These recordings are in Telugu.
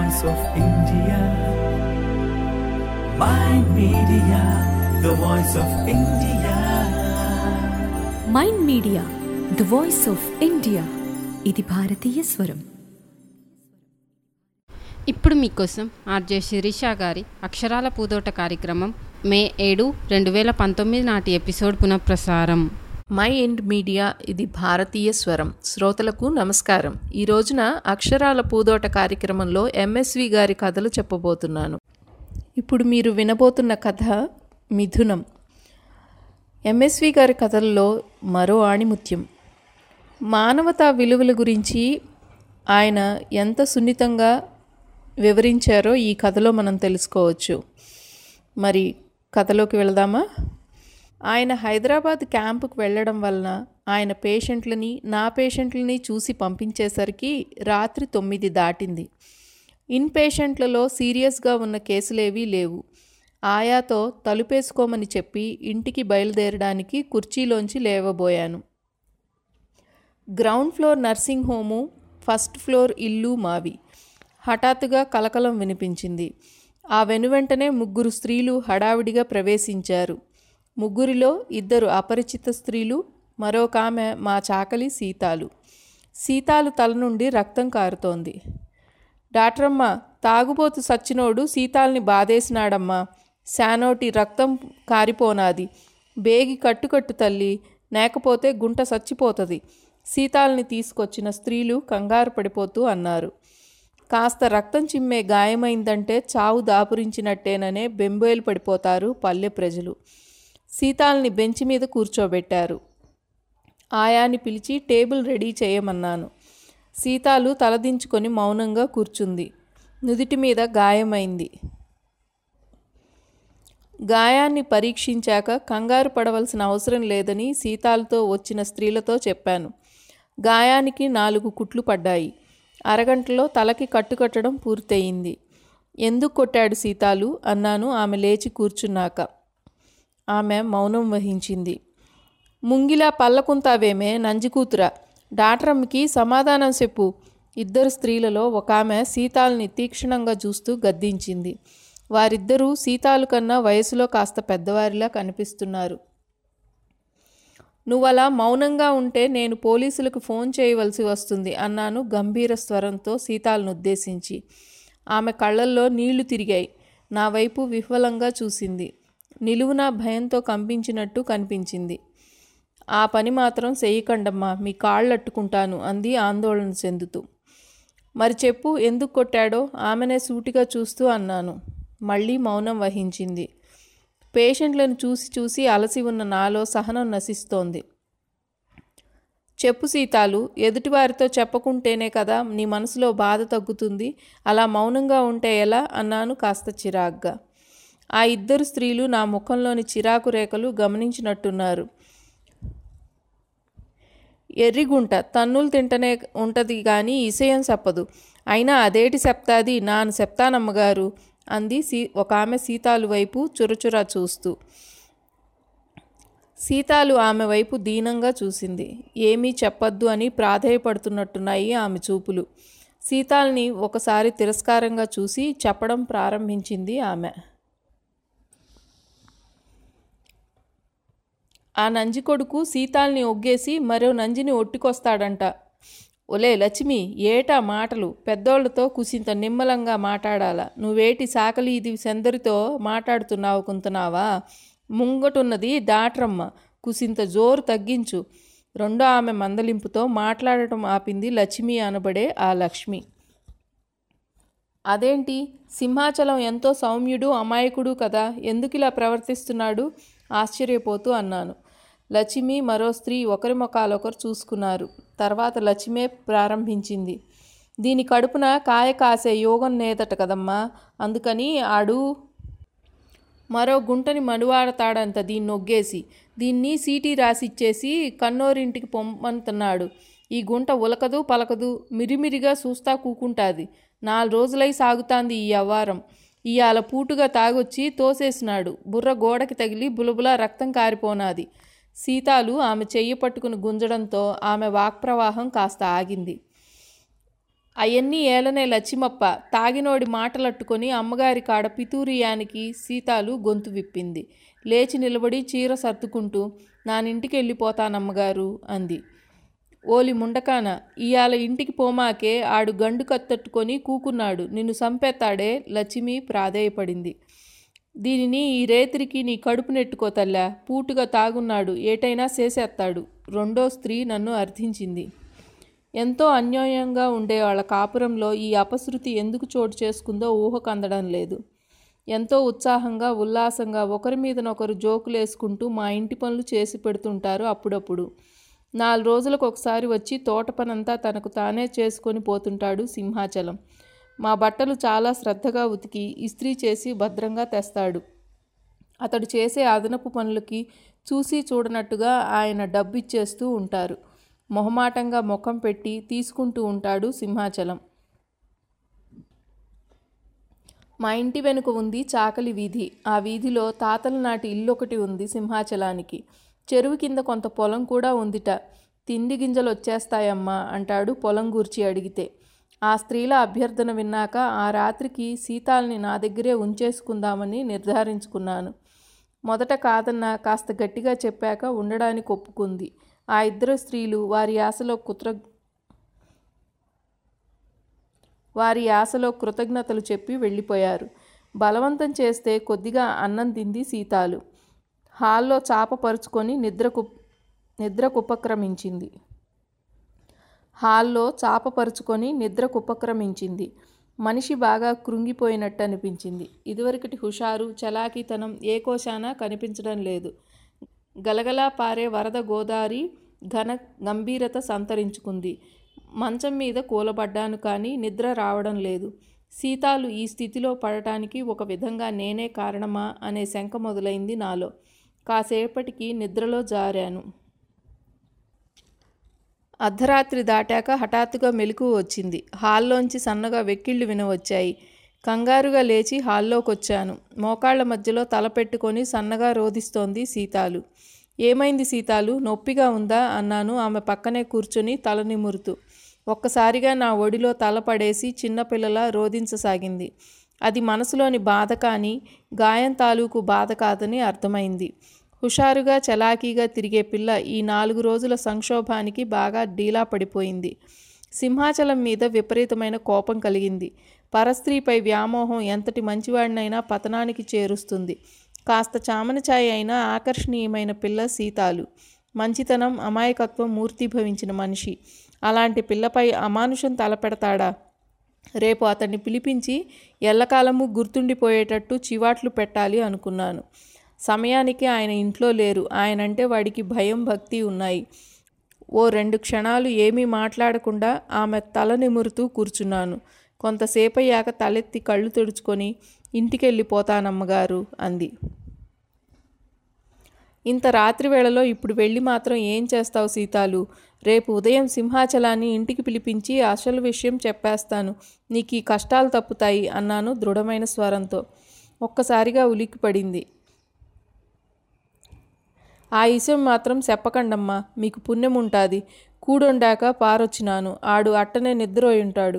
voice of India. Mind Media, the voice of India. Mind media the voice of India. ఇది భారతీయ స్వరం. ఇప్పుడు మీకోసం ఆర్జే శిరీష గారి అక్షరాల పూదోట కార్యక్రమం మే 7, 2019 నాటి ఎపిసోడ్ పునఃప్రసారం. మైండ్ మీడియా ఇది భారతీయ స్వరం శ్రోతలకు నమస్కారం. ఈ రోజున అక్షరాల పూదోట కార్యక్రమంలో ఎంఎస్వి గారి కథలు చెప్పబోతున్నాను. ఇప్పుడు మీరు వినబోతున్న కథ మిథునం. ఎంఎస్వి గారి కథల్లో మరో ఆణిముత్యం. మానవతా విలువల గురించి ఆయన ఎంత సున్నితంగా వివరించారో ఈ కథలో మనం తెలుసుకోవచ్చు. మరి కథలోకి వెళదామా? ఆయన హైదరాబాద్ క్యాంపుకు వెళ్ళడం వలన ఆయన పేషెంట్లని నా పేషెంట్లని చూసి పంపించేసరికి రాత్రి 9 దాటింది. ఇన్ పేషెంట్లలో సీరియస్గా ఉన్న కేసులేవీ లేవు. ఆయాతో తలుపేసుకోమని చెప్పి ఇంటికి బయలుదేరడానికి కుర్చీలోంచి లేవబోయాను. Ground floor nursing home, first floor ఇల్లు మావి. హఠాత్తుగా కలకలం వినిపించింది. ఆ వెనువెంటనే 3 స్త్రీలు హడావిడిగా ప్రవేశించారు. 3లో 2 అపరిచిత స్త్రీలు, మరొకామె మా చాకలి సీతాలు. సీతాలు తల నుండి రక్తం కారుతోంది. డాక్టరమ్మ, తాగుబోతు సచ్చినోడు సీతాల్ని బాధేసినాడమ్మా, శానోటి రక్తం కారిపోనాది, బేగి కట్టుకట్టు తల్లి, లేకపోతే గుంట సచ్చిపోతుంది. సీతాల్ని తీసుకొచ్చిన స్త్రీలు కంగారు పడిపోతూ అన్నారు. కాస్త రక్తం చిమ్మే గాయమైందంటే చావు దాపురించినట్టేననే బెంబేలు పడిపోతారు పల్లె ప్రజలు. సీతాల్ని బెంచి మీద కూర్చోబెట్టారు. ఆయాని పిలిచి టేబుల్ రెడీ చేయమన్నాను. సీతాలు తలదించుకొని మౌనంగా కూర్చుంది. నుదిటి మీద గాయమైంది. గాయాన్ని పరీక్షించాక కంగారు పడవలసిన అవసరం లేదని సీతాలతో వచ్చిన స్త్రీలతో చెప్పాను. గాయానికి 4 కుట్లు పడ్డాయి. అరగంటలో తలకి కట్టుకట్టడం పూర్తయింది. ఎందుకు కొట్టాడు సీతాలు అన్నాను ఆమె లేచి కూర్చున్నాక. ఆమె మౌనం వహించింది. ముంగిలా పల్లకుంతావేమే నంజికూతురా, డాక్టరమ్మకి సమాధానం చెప్పు. 2 స్త్రీలలో ఒక ఆమె సీతాల్ని తీక్షణంగా చూస్తూ గద్దించింది. వారిద్దరూ సీతాలు కన్నా వయసులో కాస్త పెద్దవారిలా కనిపిస్తున్నారు. నువ్వలా మౌనంగా ఉంటే నేను పోలీసులకు ఫోన్ చేయవలసి వస్తుంది అన్నాను గంభీర స్వరంతో సీతాలను ఉద్దేశించి. ఆమె కళ్ళల్లో నీళ్లు తిరిగాయి. నా వైపు విహ్వలంగా చూసింది. నిలువునా భయంతో కంపించినట్టు కనిపించింది. ఆ పని మాత్రం చెయ్యకండమ్మా, మీ కాళ్ళట్టుకుంటాను అంది ఆందోళన చెందుతూ. మరి చెప్పు, ఎందుకు కొట్టాడో ఆమెనే సూటిగా చూస్తూ అన్నాను. మళ్ళీ మౌనం వహించింది. పేషెంట్లను చూసి చూసి అలసి ఉన్న నాలో సహనం నశిస్తోంది. చెప్పు సీతాలు, ఎదుటివారితో చెప్పకుంటేనే కదా నీ మనసులో బాధ తగ్గుతుంది. అలా మౌనంగా ఉంటే ఎలా అన్నాను కాస్త చిరాగ్గా. ఆ 2 స్త్రీలు నా ముఖంలోని చిరాకు రేఖలు గమనించినట్టున్నారు. ఎర్రిగుంట తన్నులు తింటనే ఉంటది కానీ ఇసయం చెప్పదు. అయినా అదేటి చెప్తాది, నాను చెప్తానమ్మగారు అంది ఒక ఆమె సీతాలు వైపు చురచురా చూస్తూ. సీతాలు ఆమె వైపు దీనంగా చూసింది. ఏమీ చెప్పొద్దు అని ప్రాధేయపడుతున్నట్టున్నాయి ఆమె చూపులు. సీతాల్ని ఒకసారి తిరస్కారంగా చూసి చెప్పడం ప్రారంభించింది ఆమె. ఆ నంజి కొడుకు సీతాల్ని ఒగ్గేసి మరో నంజిని ఒట్టుకొస్తాడంట. ఒలే లక్ష్మి, ఏటా మాటలు? పెద్దోళ్లతో కుసింత నిమ్మలంగా మాట్లాడాలా? నువ్వేటి సాకలి ఇది సెందరితో మాట్లాడుతున్నావు కుంటున్నావా? ముంగటున్నది డాక్టరమ్మ, కుసింత జోరు తగ్గించు. రెండో ఆమె మందలింపుతో మాట్లాడటం ఆపింది లక్ష్మి అనబడే ఆ లక్ష్మి. అదేంటి, సింహాచలం ఎంతో సౌమ్యుడు అమాయకుడు కదా, ఎందుకిలా ప్రవర్తిస్తున్నాడు ఆశ్చర్యపోతూ అన్నాను. లక్ష్మి మరో స్త్రీ ఒకరి ముఖాలొకరు చూసుకున్నారు. తర్వాత లక్ష్మే ప్రారంభించింది. దీని కడుపున కాయ కాసే యోగం లేదట కదమ్మా, అందుకని ఆడు మరో గుంటని మడువాడతాడంత దీన్ని నొగ్గేసి. దీన్ని సీటీ రాసిచ్చేసి కన్నోరింటికి పొమ్మంటున్నాడు. ఈ గుంట ఉలకదు పలకదు, మిరిమిరిగా చూస్తా కూకుంటాది. 4 రోజులై సాగుతాంది ఈ అవ్వారం. ఇయాల పూటుగా తాగొచ్చి తోసేసినాడు. బుర్ర గోడకి తగిలి బులబులా రక్తం కారిపోనాది. సీతాలు ఆమె చెయ్యి పట్టుకుని గుంజడంతో ఆమె వాక్ప్రవాహం కాస్త ఆగింది. అయన్నీ ఏలనే లచ్చిమప్ప తాగినోడి మాటలట్టుకొని అమ్మగారి కాడ పితూరియానికి సీతాలు గొంతు విప్పింది. లేచి నిలబడి చీర సర్దుకుంటూ నానింటికి వెళ్ళిపోతానమ్మగారు అంది. ఓలి ముండకాన, ఇయాల ఇంటికి పోమాకే ఆడు గండు కత్తట్టుకొని కూకున్నాడు, నిన్ను సంపేత్తాడే లచ్చిమి ప్రాధేయపడింది. దీనిని ఈ రేతిరికి నీ కడుపు నెట్టుకోతల్లా, పూటుగా తాగున్నాడు, ఏటైనా చేసేస్తాడు రెండో స్త్రీ నన్ను అర్థించింది. ఎంతో అన్యోన్యంగా ఉండే వాళ్ళ కాపురంలో ఈ అపశృతి ఎందుకు చోటు చేసుకుందో ఊహకు అందడం లేదు. ఎంతో ఉత్సాహంగా ఉల్లాసంగా ఒకరి మీదనొకరు జోకులేసుకుంటూ మా ఇంటి పనులు చేసి పెడుతుంటారు. అప్పుడప్పుడు 4 రోజులకు ఒకసారి వచ్చి తోట పనంతా తనకు తానే చేసుకొని పోతుంటాడు సింహాచలం. మా బట్టలు చాలా శ్రద్ధగా ఉతికి ఇస్త్రీ చేసి భద్రంగా తెస్తాడు. అతడు చేసే అదనపు పనులకి చూసి చూడనట్టుగా ఆయన డబ్బిచ్చేస్తూ ఉంటారు. మొహమాటంగా ముఖం పెట్టి తీసుకుంటూ ఉంటాడు సింహాచలం. మా ఇంటి వెనుక ఉంది చాకలి వీధి. ఆ వీధిలో తాతల నాటి ఇల్లొకటి ఉంది సింహాచలానికి. చెరువు కింద కొంత పొలం కూడా ఉందిట. తిండి గింజలు వచ్చేస్తాయమ్మా అంటాడు పొలం గూర్చి అడిగితే. ఆ స్త్రీల అభ్యర్థన విన్నాక ఆ రాత్రికి సీతాల్ని నా దగ్గరే ఉంచేసుకుందామని నిర్ధారించుకున్నాను. మొదట కాదన్నా కాస్త గట్టిగా చెప్పాక ఉండడానికి ఒప్పుకుంది. ఆ ఇద్దరు స్త్రీలు వారి యాసలో కృతజ్ఞతలు చెప్పి వెళ్ళిపోయారు. బలవంతం చేస్తే కొద్దిగా అన్నం తింది సీతాలు. హాల్లో చాప పరుచుకొని నిద్రకు ఉపక్రమించింది. మనిషి బాగా కృంగిపోయినట్టు అనిపించింది. ఇదివరకటి హుషారు చలాకీతనం ఏ కోశానా కనిపించడం లేదు. గలగలా పారే వరద గోదారి ఘన గంభీరత సంతరించుకుంది. మంచం మీద కూలబడ్డాను కానీ నిద్ర రావడం లేదు. సీతాలు ఈ స్థితిలో పడటానికి ఒక విధంగా నేనే కారణమా అనే శంక మొదలైంది నాలో. కాసేపటికి నిద్రలో జారాను. అర్ధరాత్రి దాటాక హఠాత్తుగా మెలకువ వచ్చింది. హాల్లోంచి సన్నగా వెక్కిళ్ళు వినవచ్చాయి. కంగారుగా లేచి హాల్లోకొచ్చాను. మోకాళ్ల మధ్యలో తల పెట్టుకొని సన్నగా రోదిస్తోంది సీతాలు. ఏమైంది సీతాలు, నొప్పిగా ఉందా అన్నాను ఆమె పక్కనే కూర్చొని తల నిమురుతూ. ఒక్కసారిగా నా ఒడిలో తల పడేసి చిన్నపిల్లలా రోదించసాగింది. అది మనసులోని బాధ కానీ గాయం తాలూకు బాధ కాదని అర్థమైంది. హుషారుగా చలాకీగా తిరిగే పిల్ల ఈ 4 రోజుల సంక్షోభానికి బాగా డీలా పడిపోయింది. సింహాచలం మీద విపరీతమైన కోపం కలిగింది. పరస్త్రీపై వ్యామోహం ఎంతటి మంచివాడినైనా పతనానికి చేరుస్తుంది. కాస్త చామనఛాయ అయినా ఆకర్షణీయమైన పిల్ల సీతాలు. మంచితనం అమాయకత్వం మూర్తిభవించిన మనిషి. అలాంటి పిల్లపై అమానుషం తలపెడతాడా? రేపు అతన్ని పిలిపించి ఎల్లకాలము గుర్తుండిపోయేటట్టు చివాట్లు పెట్టాలి అనుకున్నాను. సమయానికి ఆయన ఇంట్లో లేరు. ఆయనంటే వాడికి భయం భక్తి ఉన్నాయి. ఓ 2 క్షణాలు ఏమీ మాట్లాడకుండా ఆమె తల నిమురుతూ కూర్చున్నాను. కొంతసేపయ్యాక తలెత్తి కళ్ళు తుడుచుకొని ఇంటికెళ్ళిపోతానమ్మగారు అంది. ఇంత రాత్రి వేళలో ఇప్పుడు వెళ్ళి మాత్రం ఏం చేస్తావు సీతాలు? రేపు ఉదయం సింహాచలాన్ని ఇంటికి పిలిపించి అసలు విషయం చెప్పేస్తాను. నీకు ఈ కష్టాలు తప్పుతాయి అన్నాను దృఢమైన స్వరంతో. ఒక్కసారిగా ఉలిక్కిపడింది. ఆ విషయం మాత్రం చెప్పకండమ్మా, మీకు పుణ్యం ఉంటుంది. కూడొండాక పారొచ్చినాను. ఆడు అట్టనే నిద్రోయుంటాడు.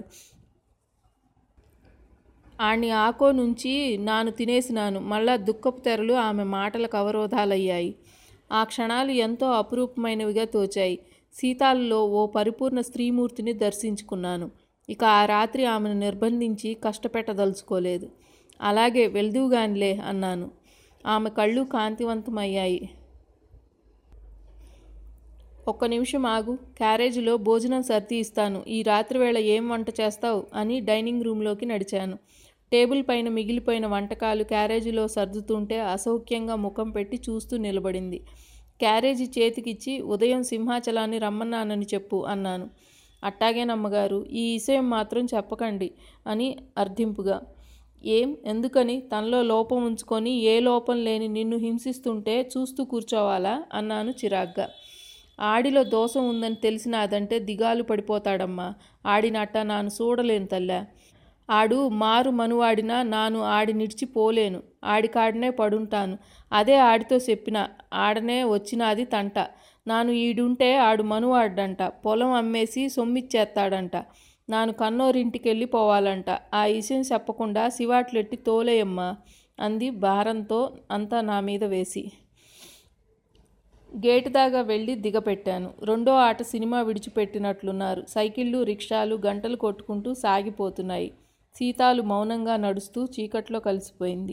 ఆణ్ణి ఆకో నుంచి నాను తినేసినాను. మళ్ళా దుఃఖపు తెరలు ఆమె మాటలకు అవరోధాలయ్యాయి. ఆ క్షణాలు ఎంతో అపురూపమైనవిగా తోచాయి. సీతాలలో ఓ పరిపూర్ణ స్త్రీమూర్తిని దర్శించుకున్నాను. ఇక ఆ రాత్రి ఆమెను నిర్బంధించి కష్టపెట్టదలుచుకోలేదు. అలాగే వెళ్దువుగానిలే అన్నాను. ఆమె కళ్ళు కాంతివంతమయ్యాయి. ఒక్క నిమిషం ఆగు, క్యారేజీలో భోజనం సర్ది ఇస్తాను. ఈ రాత్రి వేళ ఏం వంట చేస్తావు అని డైనింగ్ రూమ్లోకి నడిచాను. టేబుల్ పైన మిగిలిపోయిన వంటకాలు క్యారేజీలో సర్దుతుంటే అసౌఖ్యంగా ముఖం పెట్టి చూస్తూ నిలబడింది. క్యారేజీ చేతికిచ్చి ఉదయం సింహాచలాన్ని రమ్మన్నానని చెప్పు అన్నాను. అట్టాగేనమ్మగారు, ఈ విషయం మాత్రం చెప్పకండి అని అర్థింపుగా. ఎందుకని? తనలో లోపం ఉంచుకొని ఏ లోపం లేని నిన్ను హింసిస్తుంటే చూస్తూ కూర్చోవాలా అన్నాను చిరాగ్గా. ఆడిలో దోషం ఉందని తెలిసినాదంటే దిగాలు పడిపోతాడమ్మా. ఆడినట్ట నాను చూడలేను తల్లా. ఆడు మారు మనువాడినా నాను ఆడి నిడిచిపోలేను. ఆడికాడనే పడుంటాను. అదే ఆడితో చెప్పిన ఆడనే వచ్చినాది తంట. నాను ఈడుంటే ఆడు మనువాడంట. పొలం అమ్మేసి సొమ్మిచ్చేస్తాడంట. నాను కన్నోరింటికెళ్ళి పోవాలంట. ఆ విషయం చెప్పకుండా శివాట్లెట్టి తోలేయమ్మా అంది భారంతో అంతా నా మీద వేసి. గేటు దాకా వెళ్ళి దిగపెట్టాను. రెండో ఆట సినిమా విడిచిపెట్టినట్లున్నారు. సైకిళ్ళు, రిక్షాలు గంటలు కొట్టుకుంటూ సాగిపోతున్నాయి. సీతాలు మౌనంగా నడుస్తూ చీకట్లో కలిసిపోయింది.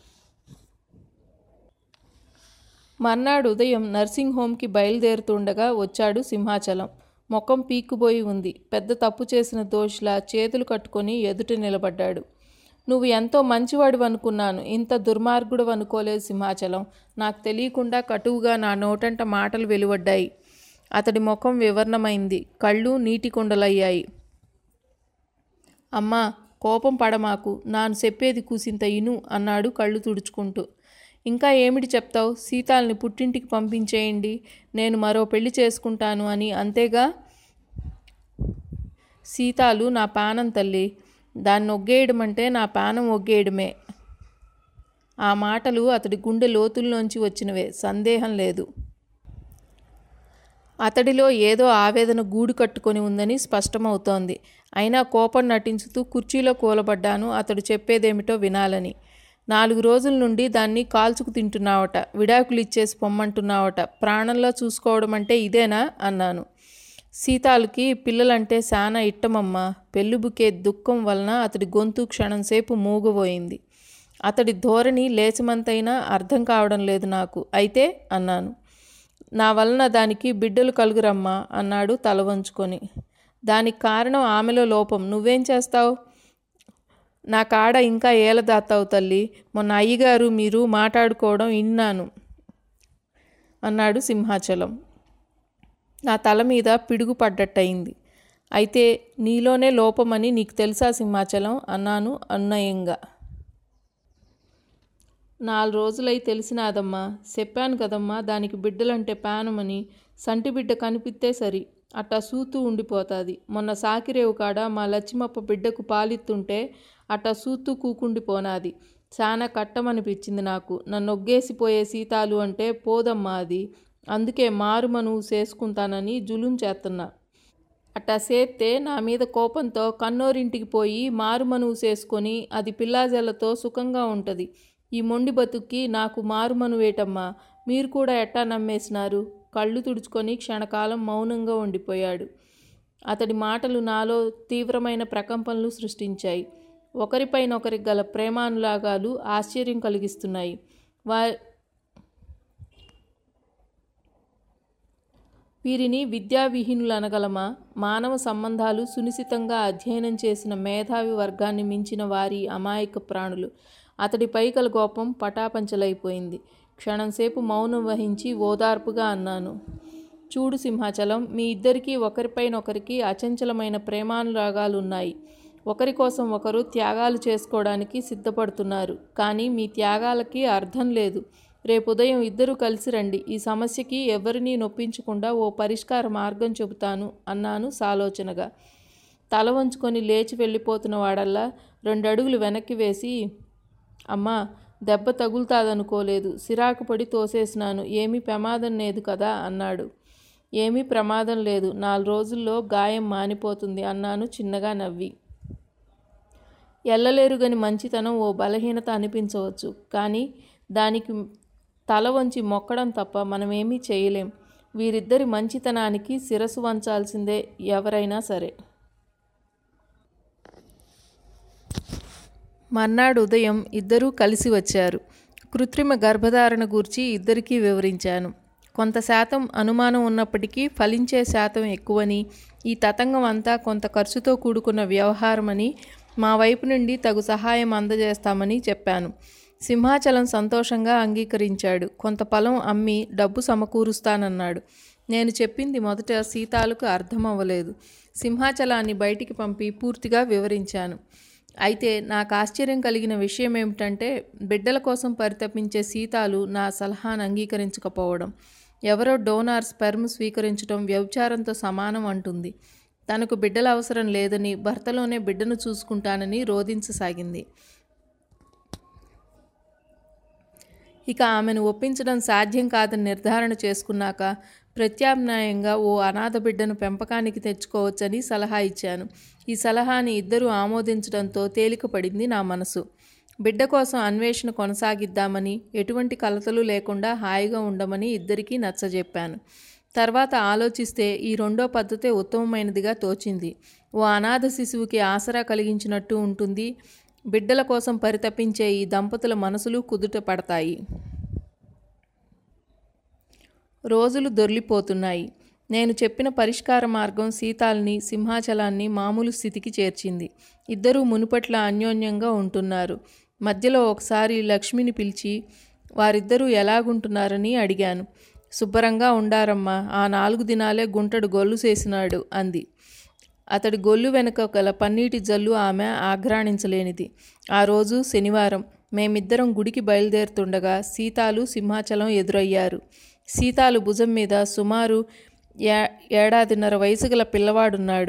మర్నాడు ఉదయం నర్సింగ్ హోమ్కి బయలుదేరుతుండగా వచ్చాడు సింహాచలం. ముఖం పీక్కుపోయి ఉంది. పెద్ద తప్పు చేసిన దోషిలా చేతులు కట్టుకొని ఎదుట నిలబడ్డాడు. నువ్వు ఎంతో మంచివాడు అనుకున్నాను, ఇంత దుర్మార్గుడు అనుకోలేదు సింహాచలం. నాకు తెలియకుండా కటువుగా నా నోటంట మాటలు వెలువడ్డాయి. అతడి ముఖం వివర్ణమైంది. కళ్ళు నీటి కుండలయ్యాయి. అమ్మా, కోపం పడమాకు, నాను చెప్పేది కూసింత ఇను అన్నాడు కళ్ళు తుడుచుకుంటూ. ఇంకా ఏమిటి చెప్తావు? సీతాల్ని పుట్టింటికి పంపించేయండి, నేను మరో పెళ్లి చేసుకుంటాను అని, అంతేగా? సీతాలు నా పానం తల్లి, దాన్ని ఒగ్గేయడమంటే నా పానం ఒగ్గేయడమే. ఆ మాటలు అతడి గుండె లోతుల్లోంచి వచ్చినవే, సందేహం లేదు. అతడిలో ఏదో ఆవేదన గూడు కట్టుకొని ఉందని స్పష్టమవుతోంది. అయినా కోపం నటించుతూ కుర్చీలో కూలబడ్డాను అతడు చెప్పేదేమిటో వినాలని. 4 రోజుల నుండి దాన్ని కాల్చుకు తింటున్నావట, విడాకులు ఇచ్చేసి పొమ్మంటున్నావట, ప్రాణంలో చూసుకోవడం అంటే ఇదేనా అన్నాను. సీతాలకి పిల్లలంటే శానా ఇట్టమమ్మా. పెళ్ళిబుకే దుఃఖం వలన అతడి గొంతు క్షణంసేపు మూగబోయింది. అతడి ధోరణి లేచమంతైనా అర్థం కావడం లేదు నాకు. అయితే అన్నాను. నా వలన దానికి బిడ్డలు కలుగురమ్మా అన్నాడు తల వంచుకొని. దానికి కారణం ఆమెలో లోపం, నువ్వేం చేస్తావు? నా కాడ ఇంకా ఏలదాతావు తల్లి, మొన్న అయ్యగారు మీరు మాట్లాడుకోవడం ఇన్నాను అన్నాడు సింహాచలం. నా తల మీద పిడుగు పడ్డట్టయింది. అయితే నీలోనే లోపమని నీకు తెలుసా సింహాచలం అన్నాను అన్నయంగా. 4 రోజులై తెలిసినాదమ్మా. చెప్పాను కదమ్మా దానికి బిడ్డలంటే పానమని. సంటి బిడ్డ కనిపిస్తే సరి, అట్టా సూతూ ఉండిపోతుంది. మొన్న సాకిరేవు కాడ మా లచ్చిమప్ప బిడ్డకు పాలిత్తుంటే అట్టా సూతూ కూకుండిపోనాది. చాలా కట్టమనిపించింది నాకు. నన్ను ఒగ్గేసిపోయే సీతాలు అంటే పోదమ్మా అది. అందుకే మారుమనువు చేసుకుంటానని జులుం చేస్తున్నా. అట్టా చేస్తే నా మీద కోపంతో కన్నోరింటికి పోయి మారుమనువు చేసుకొని అది పిల్లాజల్లతో సుఖంగా ఉంటుంది. ఈ మొండి బతుక్కి నాకు మారుమనువేటమ్మా. మీరు కూడా ఎట్టా నమ్మేసినారు? కళ్ళు తుడుచుకొని క్షణకాలం మౌనంగా ఉండిపోయాడు. అతడి మాటలు నాలో తీవ్రమైన ప్రకంపనలు సృష్టించాయి. ఒకరిపైనొకరికి గల ప్రేమానురాగాలు ఆశ్చర్యం కలిగిస్తున్నాయి. వీరిని విద్యావిహీనులు అనగలమా? మానవ సంబంధాలు సునిశితంగా అధ్యయనం చేసిన మేధావి వర్గాన్ని మించిన వారి అమాయక ప్రాణులు. అతడిపై గల కోపం పటాపంచలైపోయింది. క్షణంసేపు మౌనం వహించి ఓదార్పుగా అన్నాను. చూడు సింహాచలం, మీ ఇద్దరికీ ఒకరిపైనొకరికి అచంచలమైన ప్రేమానురాగాలు ఉన్నాయి. ఒకరి కోసం ఒకరు త్యాగాలు చేసుకోవడానికి సిద్ధపడుతున్నారు. కానీ మీ త్యాగాలకి అర్థం లేదు. రేపు ఉదయం ఇద్దరూ కలిసి రండి. ఈ సమస్యకి ఎవరినీ నొప్పించకుండా ఓ పరిష్కార మార్గం చెబుతాను అన్నాను సాలోచనగా. తల వంచుకొని లేచి వెళ్ళిపోతున్న వాడల్లా 2 అడుగులు వెనక్కి వేసి, అమ్మా, దెబ్బ తగులుతాదనుకోలేదు, సిరాకు పడి తోసేసినాను, ఏమీ ప్రమాదం లేదు కదా అన్నాడు. ఏమీ ప్రమాదం లేదు, 4 రోజుల్లో గాయం మానిపోతుంది అన్నాను చిన్నగా నవ్వి. ఎల్లలేరుగని మంచితనం ఓ బలహీనత అనిపించవచ్చు, కానీ దానికి తల వంచి మొక్కడం తప్ప మనమేమీ చేయలేం. వీరిద్దరి మంచితనానికి శిరస్సు వంచాల్సిందే ఎవరైనా సరే. మర్నాడు ఉదయం ఇద్దరూ కలిసి వచ్చారు. కృత్రిమ గర్భధారణ గూర్చి ఇద్దరికీ వివరించాను. కొంత శాతం అనుమానం ఉన్నప్పటికీ ఫలించే శాతం ఎక్కువని, ఈ తతంగం అంతా కొంత ఖర్చుతో కూడుకున్న వ్యవహారమని, మా వైపు నుండి తగు సహాయం అందజేస్తామని చెప్పాను. సింహాచలం సంతోషంగా అంగీకరించాడు. కొంత పొలం అమ్మి డబ్బు సమకూరుస్తానన్నాడు. నేను చెప్పింది మొదట సీతాలకు అర్థమవ్వలేదు. సింహాచలాన్ని బయటికి పంపి పూర్తిగా వివరించాను. అయితే నాకు ఆశ్చర్యం కలిగిన విషయం ఏమిటంటే, బిడ్డల కోసం పరితపించే సీతాలు నా సలహాను అంగీకరించకపోవడం. ఎవరో డోనార్ స్పెర్మ్ స్వీకరించడం వ్యభిచారంతో సమానం అంటుంది. తనకు బిడ్డల అవసరం లేదని, భర్తలోనే బిడ్డను చూసుకుంటానని రోధించసాగింది. ఇక ఆమెను ఒప్పించడం సాధ్యం కాదని నిర్ధారణ చేసుకున్నాక ప్రత్యామ్నాయంగా ఓ అనాథ బిడ్డను పెంపకానికి తెచ్చుకోవచ్చని సలహా ఇచ్చాను. ఈ సలహాని ఇద్దరూ ఆమోదించడంతో తేలికపడింది నా మనసు. బిడ్డ కోసం అన్వేషణ కొనసాగిద్దామని, ఎటువంటి కలతలు లేకుండా హాయిగా ఉండమని ఇద్దరికీ నచ్చజెప్పాను. తర్వాత ఆలోచిస్తే ఈ రెండో పద్ధతే ఉత్తమమైనదిగా తోచింది. ఓ అనాథ శిశువుకి ఆసరా కలిగించినట్టు ఉంటుంది. బిడ్డల కోసం పరితపించే ఈ దంపతుల మనసులు కుదుట పడతాయి. రోజులు దొర్లిపోతున్నాయి. నేను చెప్పిన పరిష్కార మార్గం సీతాల్ని, సింహాచలాన్ని మామూలు స్థితికి చేర్చింది. ఇద్దరూ మునుపట్ల అన్యోన్యంగా ఉంటున్నారు. మధ్యలో ఒకసారి లక్ష్మిని పిలిచి వారిద్దరూ ఎలాగుంటున్నారని అడిగాను. శుభ్రంగా ఉండారమ్మా, ఆ 4 దినాలే గుంటడు గొల్లు చేసినాడు అంది. అతడి గొల్లు వెనుక గల పన్నీటి జల్లు ఆమె ఆఘ్రాణించలేనిది. ఆ రోజు శనివారం. మేమిద్దరం గుడికి బయలుదేరుతుండగా సీతాలు సింహాచలం ఎదురయ్యారు. సీతాలు భుజం మీద సుమారు 7.5 వయసు గల పిల్లవాడున్నాడు.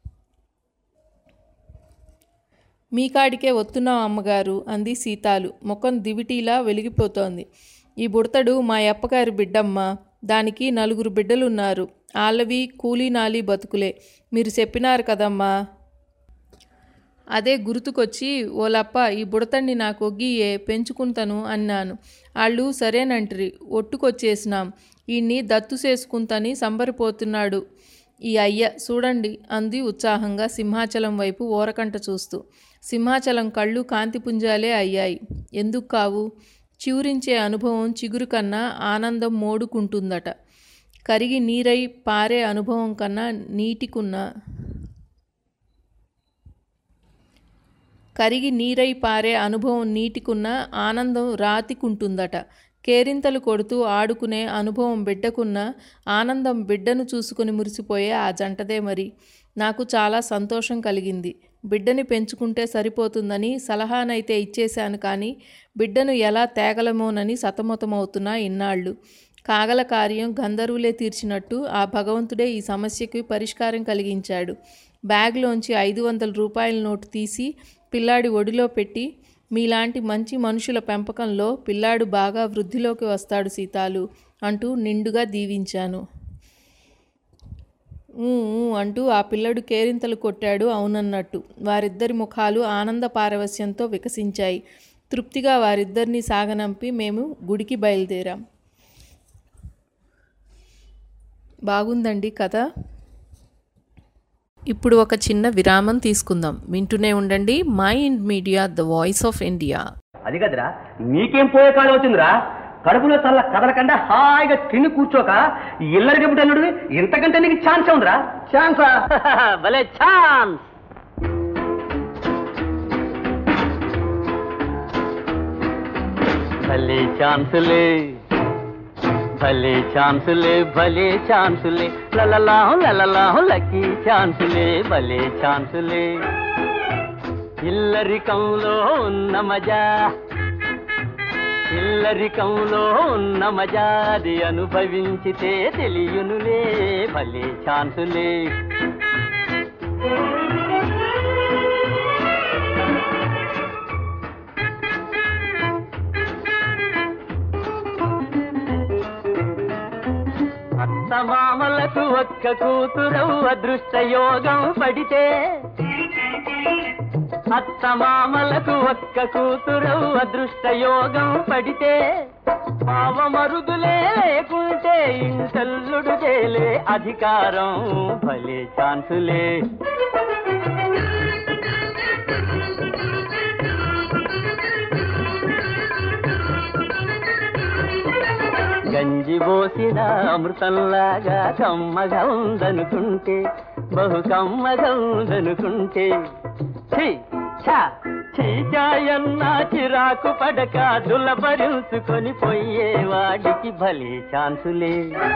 మీ కాడికే వస్తున్నాం అమ్మగారు అంది సీతాలు. ముఖం దివిటీలా వెలిగిపోతోంది. ఈ బుడతడు మా అప్పగారి బిడ్డమ్మ. దానికి 4 బిడ్డలున్నారు. ఆళ్ళవి కూలీనాలి బతుకులే. మీరు చెప్పినారు కదమ్మా. అదే గుర్తుకొచ్చి ఓలప్ప ఈ బుడతన్ని నాకు ఒగ్గియే పెంచుకుంటాను అన్నాను. వాళ్ళు సరేనంట్రి. ఒట్టుకొచ్చేసినాం. ఈయన్ని దత్తు చేసుకుంటని సంబరిపోతున్నాడు ఈ అయ్య చూడండి అంది ఉత్సాహంగా సింహాచలం వైపు ఓరకంట చూస్తూ. సింహాచలం కళ్ళు కాంతిపుంజాలే అయ్యాయి. ఎందుకు కావు? చివురించే అనుభవం చిగురు కన్నా ఆనందం మోడుకుంటుందట. కరిగి నీరై పారే అనుభవం కన్నా నీటికున్న ఆనందం రాతికుంటుందట. కేరింతలు కొడుతూ ఆడుకునే అనుభవం బిడ్డకున్న ఆనందం బిడ్డను చూసుకుని మురిసిపోయే ఆ జంటదే మరి. నాకు చాలా సంతోషం కలిగింది. బిడ్డని పెంచుకుంటే సరిపోతుందని సలహానైతే ఇచ్చేశాను, కానీ బిడ్డను ఎలా తేగలమోనని సతమతమవుతున్నా ఇన్నాళ్ళు. కాగల కార్యం గంధర్వులే తీర్చినట్టు ఆ భగవంతుడే ఈ సమస్యకి పరిష్కారం కలిగించాడు. బ్యాగ్లోంచి 500 రూపాయల నోటు తీసి పిల్లాడి ఒడిలో పెట్టి, మీలాంటి మంచి మనుషుల పెంపకంలో పిల్లాడు బాగా వృద్ధిలోకి వస్తాడు సీతాలు అంటూ నిండుగా దీవించాను. అంటూ ఆ పిల్లడు కేరింతలు కొట్టాడు అవునన్నట్టు. వారిద్దరి ముఖాలు ఆనంద పారవస్యంతో వికసించాయి. తృప్తిగా వారిద్దరినీ సాగనంపి మేము గుడికి బయలుదేరాం. బాగుందండి కథ. ఇప్పుడు ఒక చిన్న విరామం తీసుకుందాం. వింటూనే ఉండండి mind media, the voice of India. అది కదరా, నీకేం పోయే కాలం వచ్చిందిరా? కడుపులో చల్ల కదలకుండా హాయిగా తిని కూర్చోక ఇల్లరికి పుట్టినడు ఇంతకంటే నీకు ఛాన్స్ ఉందిరా. ఛాన్సా? భలే ఛాన్స్. భలే ఛాన్సులే, భలే ఛాన్సులే, భలే ఛాన్సులే, లలలాహు లలలాహు లక్కీ ఛాన్సులే, భలే ఛాన్సులే. ఇల్లరికంలో ఉన్న మజా, ఇల్లరికంలో ఉన్న మజాది అనుభవించితే తెలియనులే, భలే ఛాన్సులే. అత్తమామలకు ఒక్క కూతురవు అదృష్ట యోగం పడితే, అత్తమామలకు ఒక్క కూతురవు అదృష్ట యోగం పడితే, పావమరుదులే లేకుంటే ఇంటల్లుడు చేలే అధికారం, భలే ఛాన్సులే. గంజి పోసిన అమృతంలాగా కమ్మగా ఉందనుకుంటే, బహు కమ్మగా ఉందనుకుంటే, చీచాయన్న చిరాకు పడక దులపరుచుకొని పోయేవాడికి భలే ఛాన్సులే.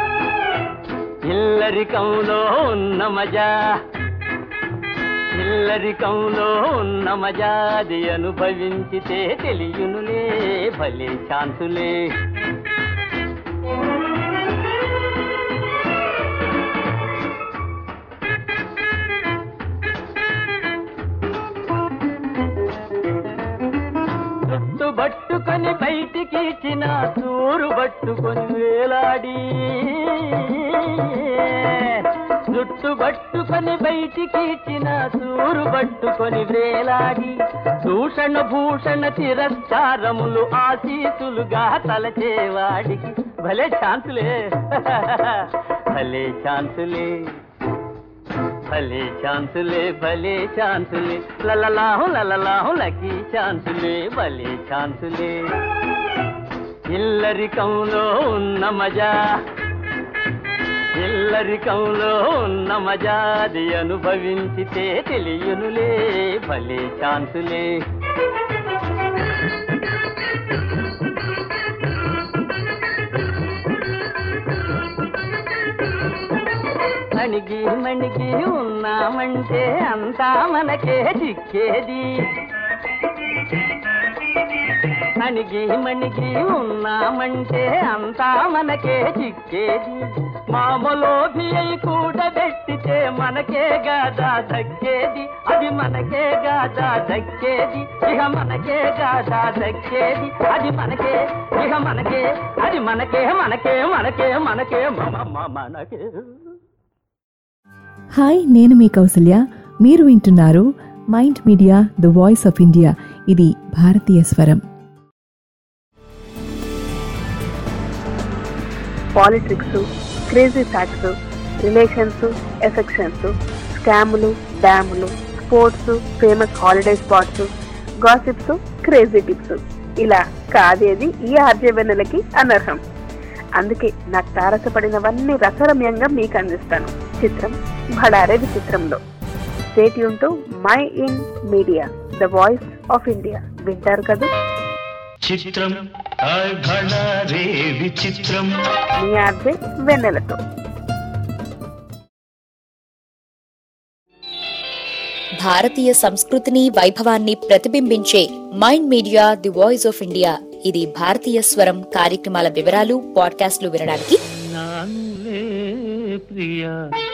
ఇల్లరికంలో ఉన్న మజా, ఇల్లరికంలో ఉన్న మజాది అనుభవించితే తెలియనులే, భలే ఛాన్సులే. బట్టుకొని బయట బయటికి ఇచ్చిన సూరు పట్టుకొని వేలాడి, జుట్టు పట్టుకొని బయటికి ఇచ్చిన సూరు పట్టుకొని వేలాడి, దూషణ భూషణ తిరస్కారములు ఆశీసులుగా తలచేవాడికి భలే ఛాన్సులే, భలే ఛాన్సులే, భలే ఛాన్సులే, భలే ఛాన్సులే, లలలాహు లకీ ఛాన్సులే, భలే ఛాన్సులే. ఇల్లరికంలో ఉన్న మజా, ఇల్లరికంలో ఉన్న మజాది అనుభవించితే తెలియనులే, భలే ఛాన్సులే. మణిగి మణిగి ఉన్నామంటే అంతా మనకే చిక్కేది, మణిగి మణిగి ఉన్నామంటే అంతా మనకే చిక్కేది, మామలోభి అయి కూడబెట్టితే మనకే గాదా దక్కేది, అది మనకే గాదా దక్కేది, ఇహ మనకే గాదా దక్కేది, అది మనకే, ఇహ మనకే, అది మనకే, మనకే మనకే మనకే మనకే. హాయ్, నేను మీ కౌసల్య. మీరు వింటున్నారు mind media the voice of India. ఇది భారతీయ స్వరం. Politics, crazy facts, relations, affections, స్కాములు, డ్యాములు, sports, famous holiday spots, gossips, crazy tips, ఇలా కాదేది ఈ ఆర్జవెన్నెలకి అనర్హం. అందుకే నాకు తారసపడినవన్నీ రసరమ్యంగా మీకు అందిస్తాను. చిత్రం భడారే విచిత్రంలో. Stay tune to mind media the voice of India. వింటారు కదా? చిత్రం భడారే విచిత్రం. మీ ఆర్జే వెన్నెలతో. భారతీయ సంస్కృతిని వైభవాన్ని ప్రతిబింబించే mind media the voice of India. ఇది భారతీయ స్వరం కార్యక్రమాల వివరాలు, పాడ్కాస్ట్లు వినడానికి నానులే ప్రియా,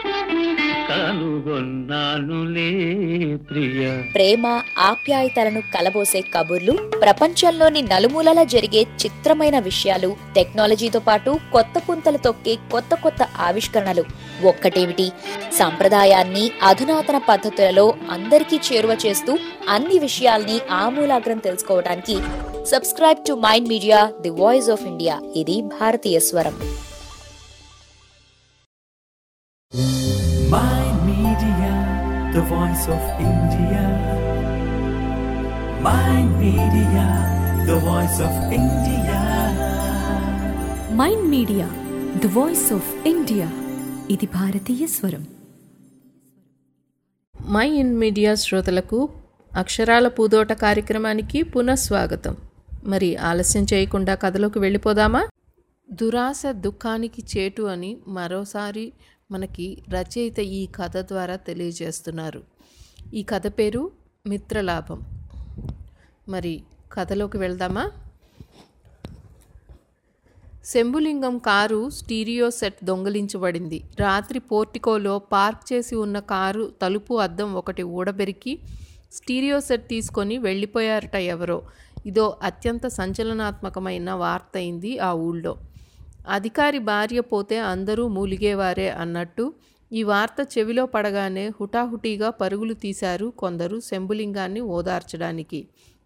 కనుగొన్నానులే ప్రియా. ప్రేమ ఆప్యాయతలను కలబోసే కబుర్లు, ప్రపంచంలోని నలుమూలలా జరిగే చిత్రమైన విషయాలు, టెక్నాలజీతో పాటు కొత్త పుంతలు తొక్కే కొత్త కొత్త ఆవిష్కరణలు. ఒక్కటేమిటి, సంప్రదాయాన్ని అధునాతన పద్ధతులలో అందరికీ చేరువ చేస్తూ అన్ని విషయాల్ని ఆమూలాగ్రం తెలుసుకోవడానికి subscribe to mind media the voice of India. ఇది భారతీయ స్వరం. Mind Media, the voice of India. Mind Media, the voice of India. Mind media the voice of India. ఇది భారతీయ స్వరం. మై ఇన్ మీడియా శ్రోతలకు అక్షరాల పూదోట కార్యక్రమానికి పునఃస్వాగతం. మరి ఆలస్యం చేయకుండా కథలోకి వెళ్ళిపోదామా? దురాశ దుఃఖానికి చేటు అని మరోసారి మనకి రచయిత ఈ కథ ద్వారా తెలియజేస్తున్నారు. ఈ కథ పేరు మిత్రలాభం. మరి కథలోకి వెళ్దామా? శంభులింగం కారు స్టీరియో సెట్ దొంగిలించబడింది. రాత్రి పోర్టికోలో పార్క్ చేసి ఉన్న కారు తలుపు అద్దం ఒకటి ఊడబెరికి స్టీరియో సెట్ తీసుకొని వెళ్ళిపోయారట ఎవరో. ఇదో అత్యంత సంచలనాత్మకమైన వార్త అయింది ఆ ఊళ్ళో. అధికారి భార్య పోతే అందరూ మూలిగేవారే అన్నట్టు ఈ వార్త చెవిలో పడగానే హుటాహుటీగా పరుగులు తీశారు కొందరు శంభులింగాన్ని ఓదార్చడానికి.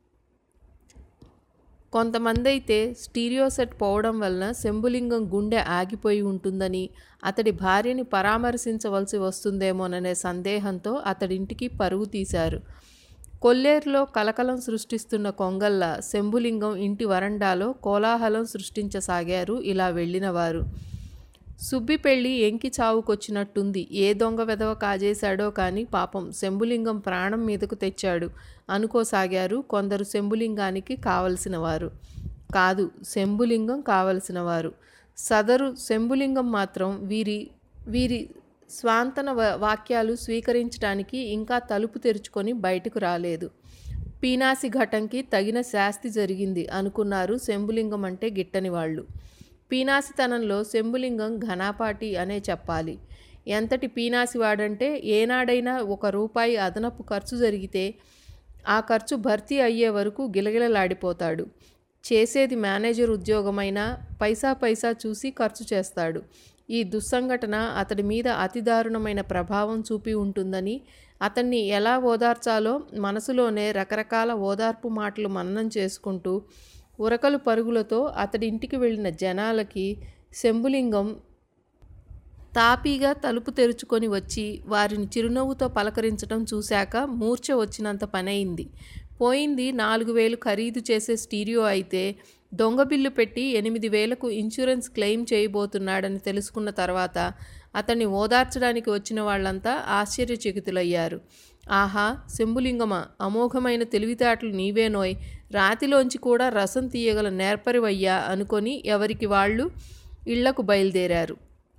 కొంతమంది అయితే స్టీరియో సెట్ పోవడం వలన శంభులింగం గుండె ఆగిపోయి ఉంటుందని, అతడి భార్యని పరామర్శించవలసి వస్తుందేమోననే సందేహంతో అతడింటికి పరుగు తీశారు. కొల్లేరులో కలకలం సృష్టిస్తున్న కొంగల్లా శంభులింగం ఇంటి వరండాలో కోలాహలం సృష్టించసాగారు ఇలా వెళ్ళినవారు. సుబ్బి పెళ్ళి ఎంకి చావుకొచ్చినట్టుంది. ఏ దొంగ వెధవ కాజేశాడో కానీ పాపం శంభులింగం ప్రాణం మీదకు తెచ్చాడు అనుకోసాగారు కొందరు. శంభులింగానికి కావలసినవారు కాదు, శంభులింగం కావలసినవారు. సదరు శంభులింగం మాత్రం వీరి స్వాంతన వాక్యాలు స్వీకరించడానికి ఇంకా తలుపు తెరుచుకొని బయటకు రాలేదు. పీనాసి ఘటంకి తగిన శాస్తి జరిగింది అనుకున్నారు శంభులింగం అంటే గిట్టని వాళ్ళు. పీనాసితనంలో శంభులింగం ఘనాపాటి అనే చెప్పాలి. ఎంతటి పీనాసివాడంటే ఏనాడైనా ₹1 అదనపు ఖర్చు జరిగితే ఆ ఖర్చు భర్తీ అయ్యే వరకు గిలగిలలాడిపోతాడు. చేసేది మేనేజర్ ఉద్యోగమైనా పైసా పైసా చూసి ఖర్చు చేస్తాడు. ఈ దుస్సంఘటన అతడి మీద అతి దారుణమైన ప్రభావం చూపి ఉంటుందని, అతన్ని ఎలా ఓదార్చాలో మనసులోనే రకరకాల ఓదార్పు మాటలు మననం చేసుకుంటూ ఉరకలు పరుగులతో అతడి ఇంటికి వెళ్ళిన జనాలకి శంభులింగం తాపీగా తలుపు తెరుచుకొని వచ్చి వారిని చిరునవ్వుతో పలకరించడం చూశాక మూర్ఛ వచ్చినంత పనయింది. పోయింది 4,000 ఖరీదు చేసే స్టీరియో అయితే దొంగ బిల్లు పెట్టి 8,000కు ఇన్సూరెన్స్ క్లెయిమ్ చేయబోతున్నాడని తెలుసుకున్న తర్వాత అతన్ని ఓదార్చడానికి వచ్చిన వాళ్ళంతా ఆశ్చర్యచకితులయ్యారు. ఆహా, శంభులింగమా, అమోఘమైన తెలివితేటలు నీవేనోయ్, రాతిలోంచి కూడా రసం తీయగల నేర్పరివయ్యా అనుకొని ఎవరికి వాళ్ళు ఇళ్లకు బయలుదేరారు.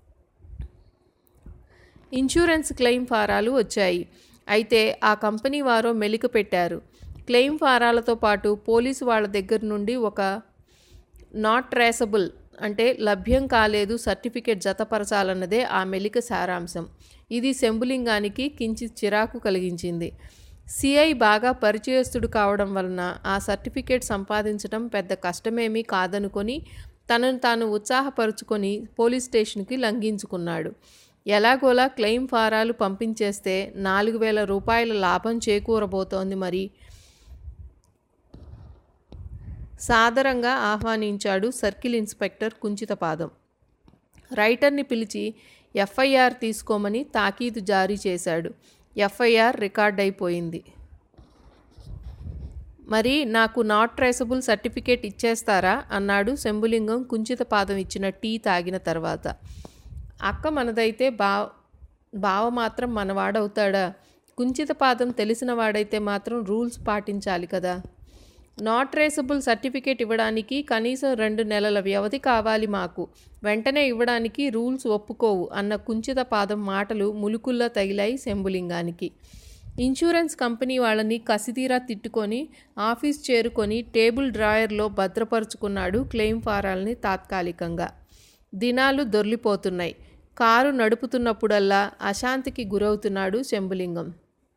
ఇన్సూరెన్స్ క్లెయిమ్ ఫారాలు వచ్చాయి. అయితే ఆ కంపెనీ వారో మెలిక పెట్టారు. క్లెయిమ్ ఫారాలతో పాటు పోలీసు వాళ్ళ దగ్గర నుండి ఒక నాట్ ట్రేసబుల్ అంటే లభ్యం కాలేదు సర్టిఫికేట్ జతపరచాలన్నదే ఆ మెలిక సారాంశం. ఇది శంభులింగానికి కించిత్ చిరాకు కలిగించింది. సిఐ బాగా పరిచయస్తుడు కావడం వలన ఆ సర్టిఫికేట్ సంపాదించడం పెద్ద కష్టమేమీ కాదనుకొని తనను తాను ఉత్సాహపరుచుకొని పోలీస్ స్టేషన్కి లంఘించుకున్నాడు. ఎలాగోలా క్లెయిమ్ ఫారాలు పంపించేస్తే 4,000 రూపాయల లాభం చేకూరబోతోంది మరి. సాదరంగా ఆహ్వానించాడు సర్కిల్ ఇన్స్పెక్టర్ కుంచితపాదం. రైటర్ని పిలిచి ఎఫ్ఐఆర్ తీసుకోమని తాకీదు జారీ చేశాడు. ఎఫ్ఐఆర్ రికార్డ్ అయిపోయింది. మరి నాకు నాట్ ట్రేసబుల్ సర్టిఫికేట్ ఇచ్చేస్తారా అన్నాడు శంభులింగం కుంచితపాదం ఇచ్చిన టీ తాగిన తర్వాత. అక్క మనదైతే బావ మాత్రం మనవాడవుతాడా? కుంచితపాదం తెలిసిన వాడైతే మాత్రం రూల్స్ పాటించాలి కదా. నాట్ ట్రేసబుల్ సర్టిఫికేట్ ఇవ్వడానికి కనీసం 2 నెలల వ్యవధి కావాలి మాకు, వెంటనే ఇవ్వడానికి రూల్స్ ఒప్పుకోవు అన్న కుంచితపాదం మాటలు ములుకుల్లా తగిలాయి శంభులింగానికి. ఇన్సూరెన్స్ కంపెనీ వాళ్ళని కసితీరా తిట్టుకొని ఆఫీస్ చేరుకొని టేబుల్ డ్రాయర్లో భద్రపరుచుకున్నాడు క్లెయిమ్ ఫారాలని తాత్కాలికంగా. దినాలు దొర్లిపోతున్నాయి. కారు నడుపుతున్నప్పుడల్లా అశాంతికి గురవుతున్నాడు శంభులింగం.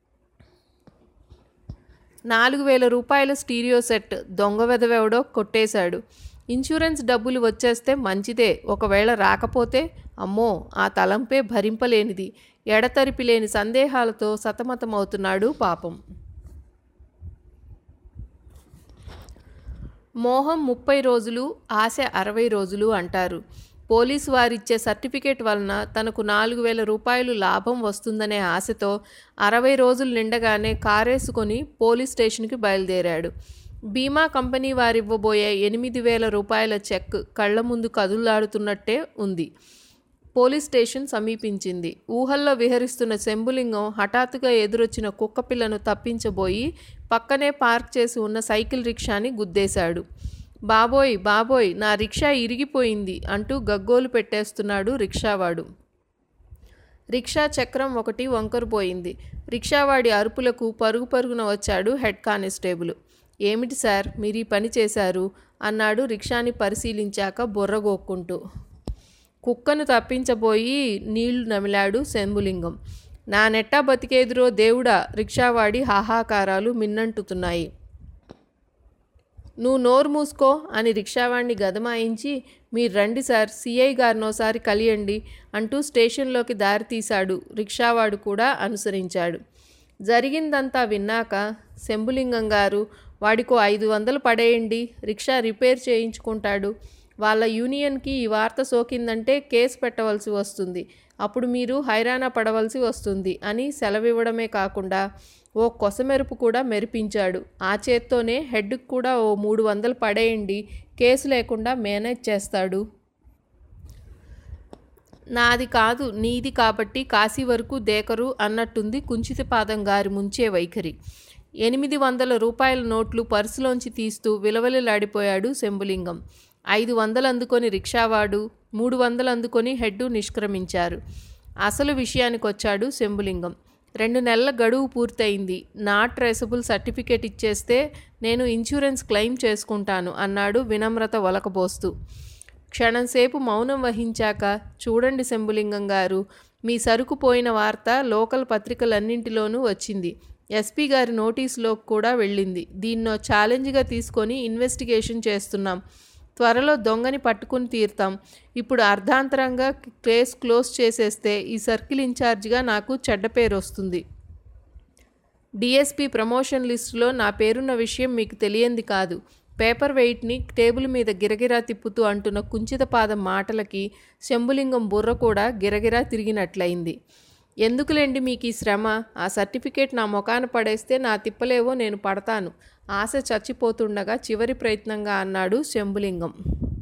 4,000 రూపాయల స్టీరియో సెట్ దొంగ వెధవెవడో కొట్టేశాడు. ఇన్సూరెన్స్ డబ్బులు వచ్చేస్తే మంచిదే, ఒకవేళ రాకపోతే అమ్మో ఆ తలంపే భరింపలేనిది. ఎడతెరిపి లేని సందేహాలతో సతమతమవుతున్నాడు పాపం. మోహం 30 రోజులు, ఆశ 60 రోజులు అంటారు. పోలీసు వారిచ్చే సర్టిఫికేట్ వలన తనకు 4,000 రూపాయలు లాభం వస్తుందనే ఆశతో 60 రోజులు నిండగానే కారేసుకొని పోలీస్ స్టేషన్కి బయలుదేరాడు. బీమా కంపెనీ వారివ్వబోయే 8,000 రూపాయల చెక్ కళ్ల ముందు కదులాడుతున్నట్టే ఉంది. పోలీస్ స్టేషన్ సమీపించింది. ఊహల్లో విహరిస్తున్న శంభులింగం హఠాత్తుగా ఎదురొచ్చిన కుక్కపిల్లను తప్పించబోయి పక్కనే పార్క్ చేసి ఉన్న సైకిల్ రిక్షాని గుద్దేశాడు. బాబోయ్ బాబోయ్, నా రిక్షా ఇరిగిపోయింది అంటూ గగ్గోలు పెట్టేస్తున్నాడు రిక్షావాడు. రిక్షా చక్రం ఒకటి వంకరుపోయింది. రిక్షావాడి అరుపులకు పరుగు పరుగున వచ్చాడు హెడ్ కానిస్టేబుల్. ఏమిటి సార్ మీరు ఈ పని చేశారు అన్నాడు రిక్షాని పరిశీలించాక బుర్రగోక్కుంటూ. కుక్కను తప్పించబోయి నీళ్లు నమిలాడు శంభులింగం. నా నెట్టా బతికేదురో దేవుడా, రిక్షావాడి హాహాకారాలు మిన్నంటుతున్నాయి. నువ్వు నోరు మూసుకో అని రిక్షావాడిని గదమాయించి, మీరు రండి సార్, సిఐ గారినోసారి కలియండి అంటూ స్టేషన్లోకి దారి తీశాడు. రిక్షావాడు కూడా అనుసరించాడు. జరిగిందంతా విన్నాక శంభులింగం గారు, వాడికో 500 పడేయండి, రిక్షా రిపేర్ చేయించుకుంటాడు. వాళ్ళ యూనియన్కి ఈ వార్త సోకిందంటే కేసు పెట్టవలసి వస్తుంది, అప్పుడు మీరు హైరాణ పడవలసి వస్తుంది అని సెలవివ్వడమే కాకుండా ఓ కొసమెరుపు కూడా మెరిపించాడు. ఆ చేత్తోనే హెడ్కి కూడా ఓ 300 పడేయండి, కేసు లేకుండా మేనేజ్ చేస్తాడు. నాది కాదు నీది కాబట్టి కాశీ వరకు దేకరు అన్నట్టుంది కుంచితపాదం గారి ముంచే వైఖరి. 800 రూపాయల నోట్లు పర్సులోంచి తీస్తూ విలవెలలాడిపోయాడు శంభులింగం. 500 అందుకొని రిక్షావాడు, 300 అందుకొని హెడ్డు నిష్క్రమించారు. అసలు విషయానికొచ్చాడు శంభులింగం. 2 నెలల గడువు పూర్తయింది. నాట్ ట్రేసబుల్ సర్టిఫికేట్ ఇచ్చేస్తే నేను ఇన్సూరెన్స్ క్లెయిమ్ చేసుకుంటాను అన్నాడు వినమ్రత ఒలకబోస్తూ. క్షణంసేపు మౌనం వహించాక, చూడండి శంభులింగం గారు, మీ సరుకు పోయిన వార్త లోకల్ పత్రికలన్నింటిలోనూ వచ్చింది. ఎస్పీ గారి నోటీసులో కూడా వెళ్ళింది. దీన్నో ఛాలెంజ్గా తీసుకొని ఇన్వెస్టిగేషన్ చేస్తున్నాం. త్వరలో దొంగని పట్టుకుని తీరుతాం. ఇప్పుడు అర్ధాంతరంగా కేసు క్లోజ్ చేసేస్తే ఈ సర్కిల్ ఇన్ఛార్జిగా నాకు చెడ్డ పేరు వస్తుంది. డిఎస్పీ ప్రమోషన్ లిస్టులో నా పేరున్న విషయం మీకు తెలియంది కాదు. పేపర్ వెయిట్ని టేబుల్ మీద గిరగిరా తిప్పుతూ అంటున్న కుంచితపాదం మాటలకి శంభులింగం బుర్ర కూడా గిరగిరా తిరిగినట్లయింది. ఎందుకులేండి మీకు ఈ శ్రమ? ఆ సర్టిఫికేట్ నా ముఖాన పడేస్తే నా తిప్పలేవో నేను పడతాను. ఆశ చచ్చిపోతుండగా చివరి ప్రయత్నంగా అన్నాడు శంభులింగం.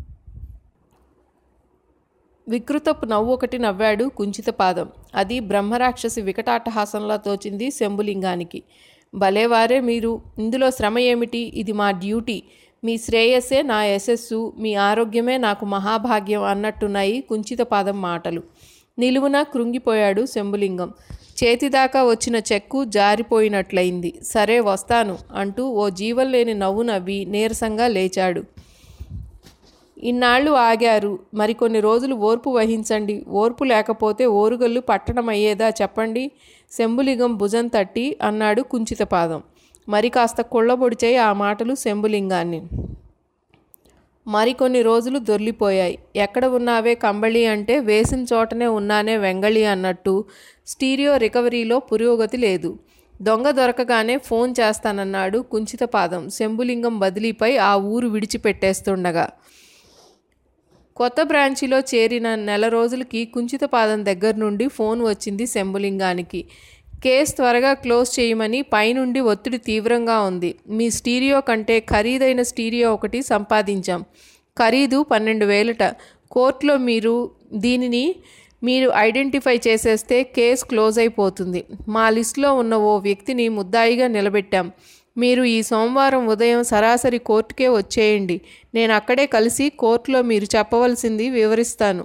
వికృతపు నవ్వు ఒకటి నవ్వాడు కుంచితపాదం. అది బ్రహ్మరాక్షసి వికటాట్టహాసంలా తోచింది శంభులింగానికి. భలేవారే మీరు, ఇందులో శ్రమ ఏమిటి? ఇది మా డ్యూటీ. మీ శ్రేయస్సే నా యశస్సు, మీ ఆరోగ్యమే నాకు మహాభాగ్యం అన్నట్టున్నాయి కుంచితపాదం మాటలు. నిలువున కృంగిపోయాడు శంభులింగం. చేతిదాకా వచ్చిన చెక్కు జారిపోయినట్లయింది. సరే వస్తాను అంటూ ఓ జీవం లేని నవ్వు నవ్వి నీరసంగా లేచాడు. ఇన్నాళ్ళు ఆగారు, మరికొన్ని రోజులు ఓర్పు వహించండి. ఓర్పు లేకపోతే ఓరుగల్లు పట్టణమయ్యేదా చెప్పండి? శంభులింగం భుజం తట్టి అన్నాడు కుంచితపాదం. మరి కాస్త కుళ్ళబొడిచాయి ఆ మాటలు శంభులింగాన్ని. మరికొన్ని రోజులు దొర్లిపోయాయి. ఎక్కడ ఉన్నావే కంబళి అంటే వేసిన చోటనే ఉన్నానే వెంగళి అన్నట్టు స్టీరియో రికవరీలో పురోగతి లేదు. దొంగ దొరకగానే ఫోన్ చేస్తానన్నాడు కుంచితపాదం శంభులింగం బదిలీపై ఆ ఊరు విడిచిపెట్టేస్తుండగా. కొత్త బ్రాంచిలో చేరిన నెల రోజులకి కుంచితపాదం దగ్గర నుండి ఫోన్ వచ్చింది శంభులింగానికి. కేసు త్వరగా క్లోజ్ చేయమని పైనుండి ఒత్తిడి తీవ్రంగా ఉంది. మీ స్టీరియో కంటే ఖరీదైన స్టీరియో ఒకటి సంపాదించాం. ఖరీదు 12,000. కోర్టులో దీనిని మీరు ఐడెంటిఫై చేసేస్తే కేసు క్లోజ్ అయిపోతుంది. మా లిస్టులో ఉన్న ఓ వ్యక్తిని ముద్దాయిగా నిలబెట్టాం. మీరు ఈ సోమవారం ఉదయం సరాసరి కోర్టుకే వచ్చేయండి. నేను అక్కడే కలిసి కోర్టులో మీరు చెప్పవలసింది వివరిస్తాను.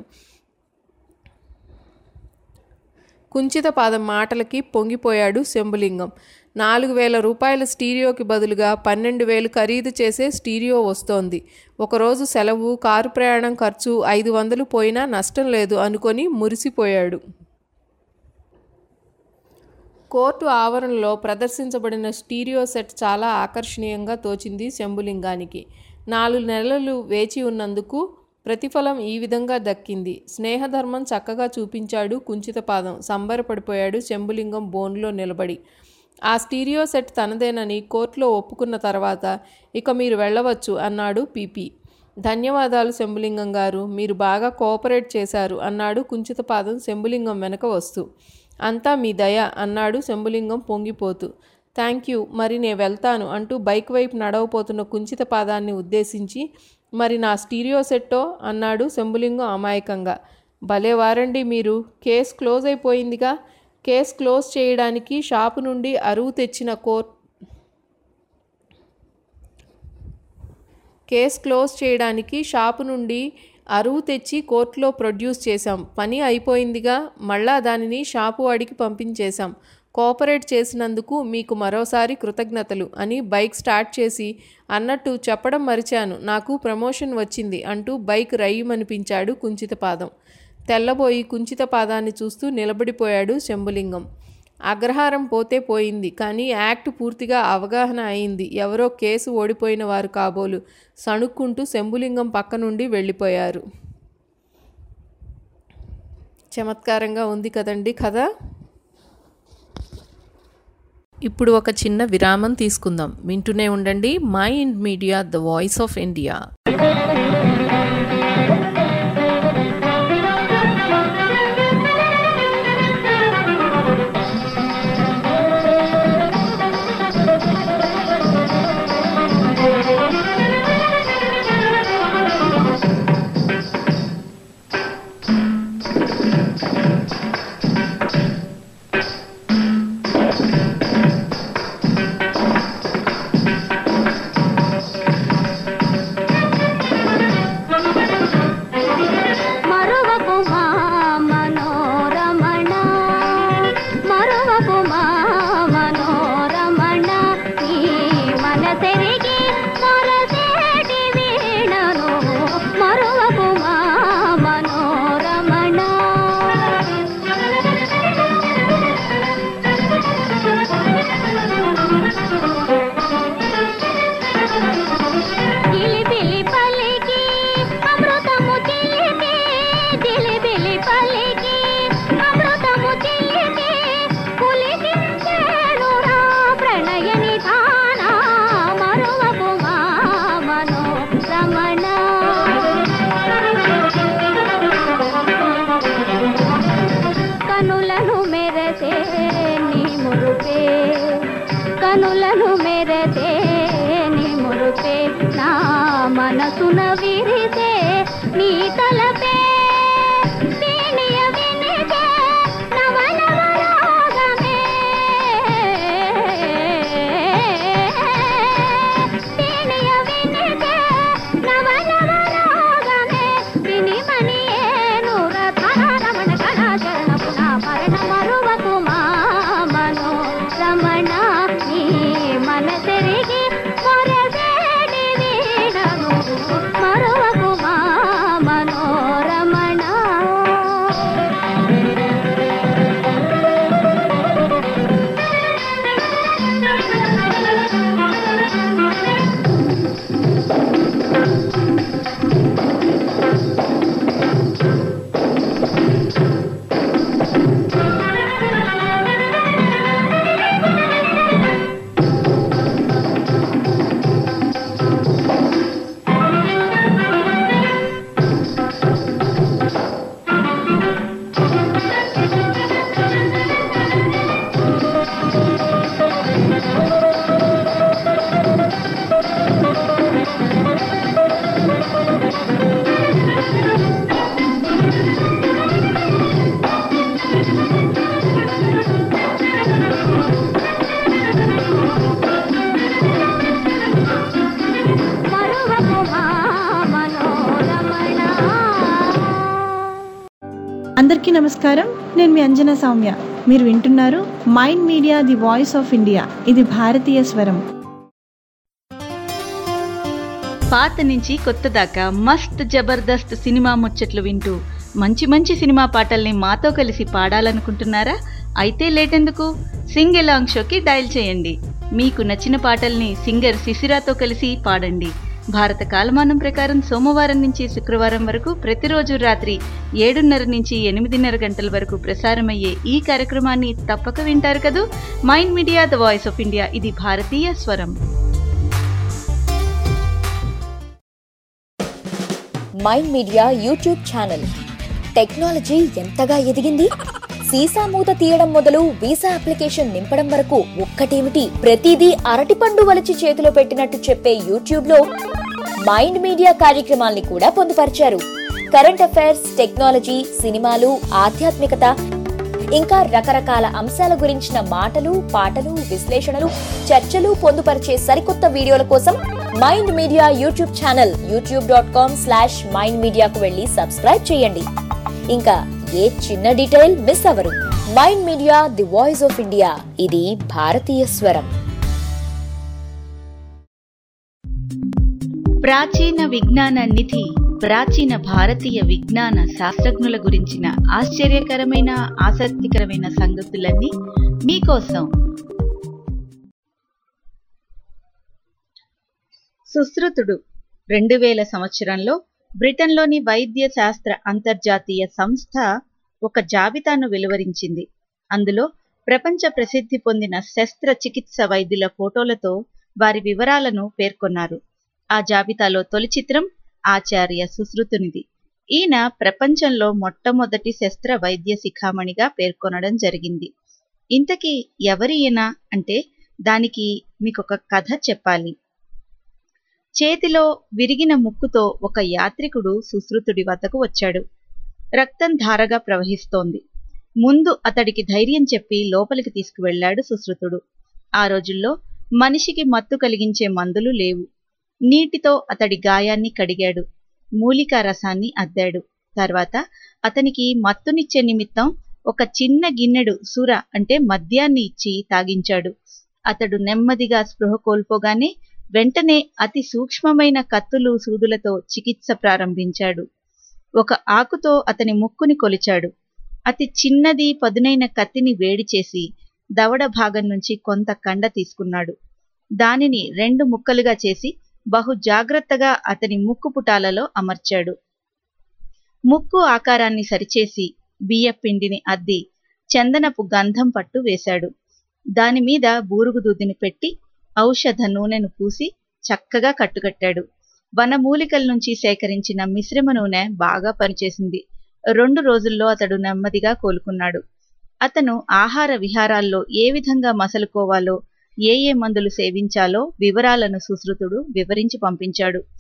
కుంచితపాదం మాటలకి పొంగిపోయాడు శంభులింగం. 4,000 రూపాయల స్టీరియోకి బదులుగా 12,000 ఖరీదు చేసే స్టీరియో వస్తోంది. ఒకరోజు సెలవు, కారు ప్రయాణం ఖర్చు 500 పోయినా నష్టం లేదు అనుకొని మురిసిపోయాడు. కోర్టు ఆవరణలో ప్రదర్శించబడిన స్టీరియో సెట్ చాలా ఆకర్షణీయంగా తోచింది శంభులింగానికి. 4 నెలలు వేచి ఉన్నందుకు ప్రతిఫలం ఈ విధంగా దక్కింది. స్నేహధర్మం చక్కగా చూపించాడు కుంచితపాదం. సంబరపడిపోయాడు శంభులింగం బోన్లో నిలబడి. ఆ స్టీరియో సెట్ తనదేనని కోర్టులో ఒప్పుకున్న తర్వాత ఇక మీరు వెళ్ళవచ్చు అన్నాడు పీపీ. ధన్యవాదాలు శంభులింగం గారు, మీరు బాగా కోఆపరేట్ చేశారు అన్నాడు కుంచితపాదం శంభులింగం వెనక వస్తూ. అంతా మీ దయ అన్నాడు శంభులింగం పొంగిపోతూ. థ్యాంక్ యూ, మరి నే వెళ్తాను అంటూ బైక్ వైపు నడవపోతున్న కుంచితపాదాన్ని ఉద్దేశించి మరి నా స్టీరియో సెట్టో అన్నాడు శంభులింగం అమాయకంగా. భలేవారండి మీరు, కేసు క్లోజ్ అయిపోయిందిగా. కేసు క్లోజ్ చేయడానికి షాపు నుండి అరువు తెచ్చి కోర్టులో ప్రొడ్యూస్ చేశాం. పని అయిపోయిందిగా, మళ్ళా దానిని షాపు వాడికి పంపించేశాం. కోఆపరేట్ చేసినందుకు మీకు మరోసారి కృతజ్ఞతలు అని బైక్ స్టార్ట్ చేసి అన్నట్టు చెప్పడం మరిచాను, నాకు ప్రమోషన్ వచ్చింది అంటూ బైక్ రయ్యమనిపించాడు కుంచితపాదం. తెల్లబోయి కుంచితపాదాన్ని చూస్తూ నిలబడిపోయాడు శంభులింగం. అగ్రహారం పోతే పోయింది, కానీ యాక్ట్ పూర్తిగా అవగాహన అయింది. ఎవరో కేసు ఓడిపోయిన వారు కాబోలు సణుక్కుంటూ శంభులింగం పక్క నుండి వెళ్ళిపోయారు. చమత్కారంగా ఉంది కదండి కథ. ఇప్పుడు ఒక చిన్న విరామం తీసుకుందాం. వింటూనే ఉండండి mind media, the voice of India. మనసున విరిసే నీ తలపే తేనియ వినిసే నవనవరాగమే తేనియ వినిసే నవనవరాగమే వినిమనియేను రథరమణ కళాచరణ పునా పరణ మరువకు మా మనో రమణ నీ మనసెరిగి మొరసేడి వీడను మరువకు మా మనోరమణ. మరువకు మా మనోరమణ. అందరికీ నమస్కారం. నేను మీ అంజనా సౌమ్య. మీరు వింటున్నారు mind media the voice of India. ఇది భారతీయ స్వరం. పాత నుంచి కొత్త దాకా మస్త్ జబర్దస్త్ సినిమా ముచ్చట్లు వింటూ మంచి మంచి సినిమా పాటల్ని మాతో కలిసి పాడాలనుకుంటున్నారా? అయితే లేటెందుకు, సింగ్ ఎలాంగ్ షోకి డయల్ చేయండి. మీకు నచ్చిన పాటల్ని సింగర్ శిశిరాతో కలిసి పాడండి. భారత కాలమానం ప్రకారం సోమవారం నుంచి శుక్రవారం వరకు ప్రతిరోజు రాత్రి 7:30 నుంచి 8:30 గంటల వరకు ప్రసారమయ్యే ఈ కార్యక్రమాన్ని తప్పక వింటారు కదూ. Mind media the voice of India, ఇది భారతీయ స్వరం. Mind media YouTube channel. Technology ఎంతగా ఎదిగింది, సీసా మూత తీయడం మొదలు వీసా అప్లికేషన్ నింపడం వరకు ఒక్కటేమిటి, ప్రతిదీ అరటిపండు వలిచి చేతిలో పెట్టినట్టు చెప్పే యూట్యూబ్ లో మైండ్ మీడియా కార్యక్రమాల్ని కూడా పొందుపరిచారు. కరెంట్ అఫైర్స్, టెక్నాలజీ, సినిమాలు, ఆధ్యాత్మికత, ఇంకా రకరకాల అంశాల గురించిన మాటలు, పాటలు, విశ్లేషణలు, చర్చలు పొందుపరిచే సరికొత్త వీడియోల కోసం mind media YouTube channel youtube.com/mindmedia కు వెళ్లి సబ్స్క్రైబ్ చేయండి. ఇంకా ఏ చిన్న డీటెయిల్ మిస్ అవ్వరు. Mind media the voice of India, ఇది భారతీయ స్వరం. ప్రాచీన విజ్ఞాన నిధి, ప్రాచీన భారతీయ విజ్ఞాన శాస్త్రజ్ఞుల గురించిన ఆశ్చర్యకరమైన ఆసక్తికరమైన సంగతులన్నీ మీకోసం. సుశ్రుతుడు 2000 సంవత్సరంలో బ్రిటన్లోని వైద్య శాస్త్ర అంతర్జాతీయ సంస్థ ఒక జాబితాను వెలువరించింది. అందులో ప్రపంచ ప్రసిద్ధి పొందిన శస్త్రచికిత్స వైద్యుల ఫోటోలతో వారి వివరాలను పేర్కొన్నారు. ఆ జాబితాలో తొలి చిత్రం ఆచార్య సుశ్రుతునిది. ఈయన ప్రపంచంలో మొట్టమొదటి శస్త్ర వైద్య శిఖామణిగా పేర్కొనడం జరిగింది. ఇంతకీ ఎవరి ఈయన అంటే దానికి మీకొక కథ చెప్పాలి. చేతిలో విరిగిన ముక్కుతో ఒక యాత్రికుడు సుశ్రుతుడి వద్దకు వచ్చాడు. రక్తం ధారగా ప్రవహిస్తోంది. ముందు అతడికి ధైర్యం చెప్పి లోపలికి తీసుకువెళ్లాడు సుశ్రుతుడు. ఆ రోజుల్లో మనిషికి మత్తు కలిగించే మందులు లేవు. నీటితో అతడి గాయాన్ని కడిగాడు. మూలికా రసాన్ని అద్దాడు. తర్వాత అతనికి మత్తునిచ్చే నిమిత్తం ఒక చిన్న గిన్నెడు సుర అంటే మద్యాన్ని ఇచ్చి తాగించాడు. అతడు నెమ్మదిగా స్పృహ కోల్పోగానే వెంటనే అతి సూక్ష్మమైన కత్తులు సూదులతో చికిత్స ప్రారంభించాడు. ఒక ఆకుతో అతని ముక్కుని కొలిచాడు. అతి చిన్నది పదునైన కత్తిని వేడి చేసి దవడ భాగం నుంచి కొంత కండ తీసుకున్నాడు. దానిని 2 ముక్కలుగా చేసి బహు జాగ్రత్తగా అతని ముక్కు పుటాలలో అమర్చాడు. ముక్కు ఆకారాన్ని సరిచేసి బియ్యపిండిని అద్ది చందనపు గంధం పట్టు వేశాడు. దానిమీద బూరుగుదూదిని పెట్టి ఔషధ నూనెను పూసి చక్కగా కట్టుకట్టాడు. వనమూలికల నుంచి సేకరించిన మిశ్రమ నూనె బాగా పనిచేసింది. 2 రోజుల్లో అతడు నెమ్మదిగా కోలుకున్నాడు. అతను ఆహార విహారాల్లో ఏ విధంగా మసలుకోవాలో, ఏ మందులు సేవించాలో వివరాలను సుశ్రుతుడు వివరించి పంపించాడు.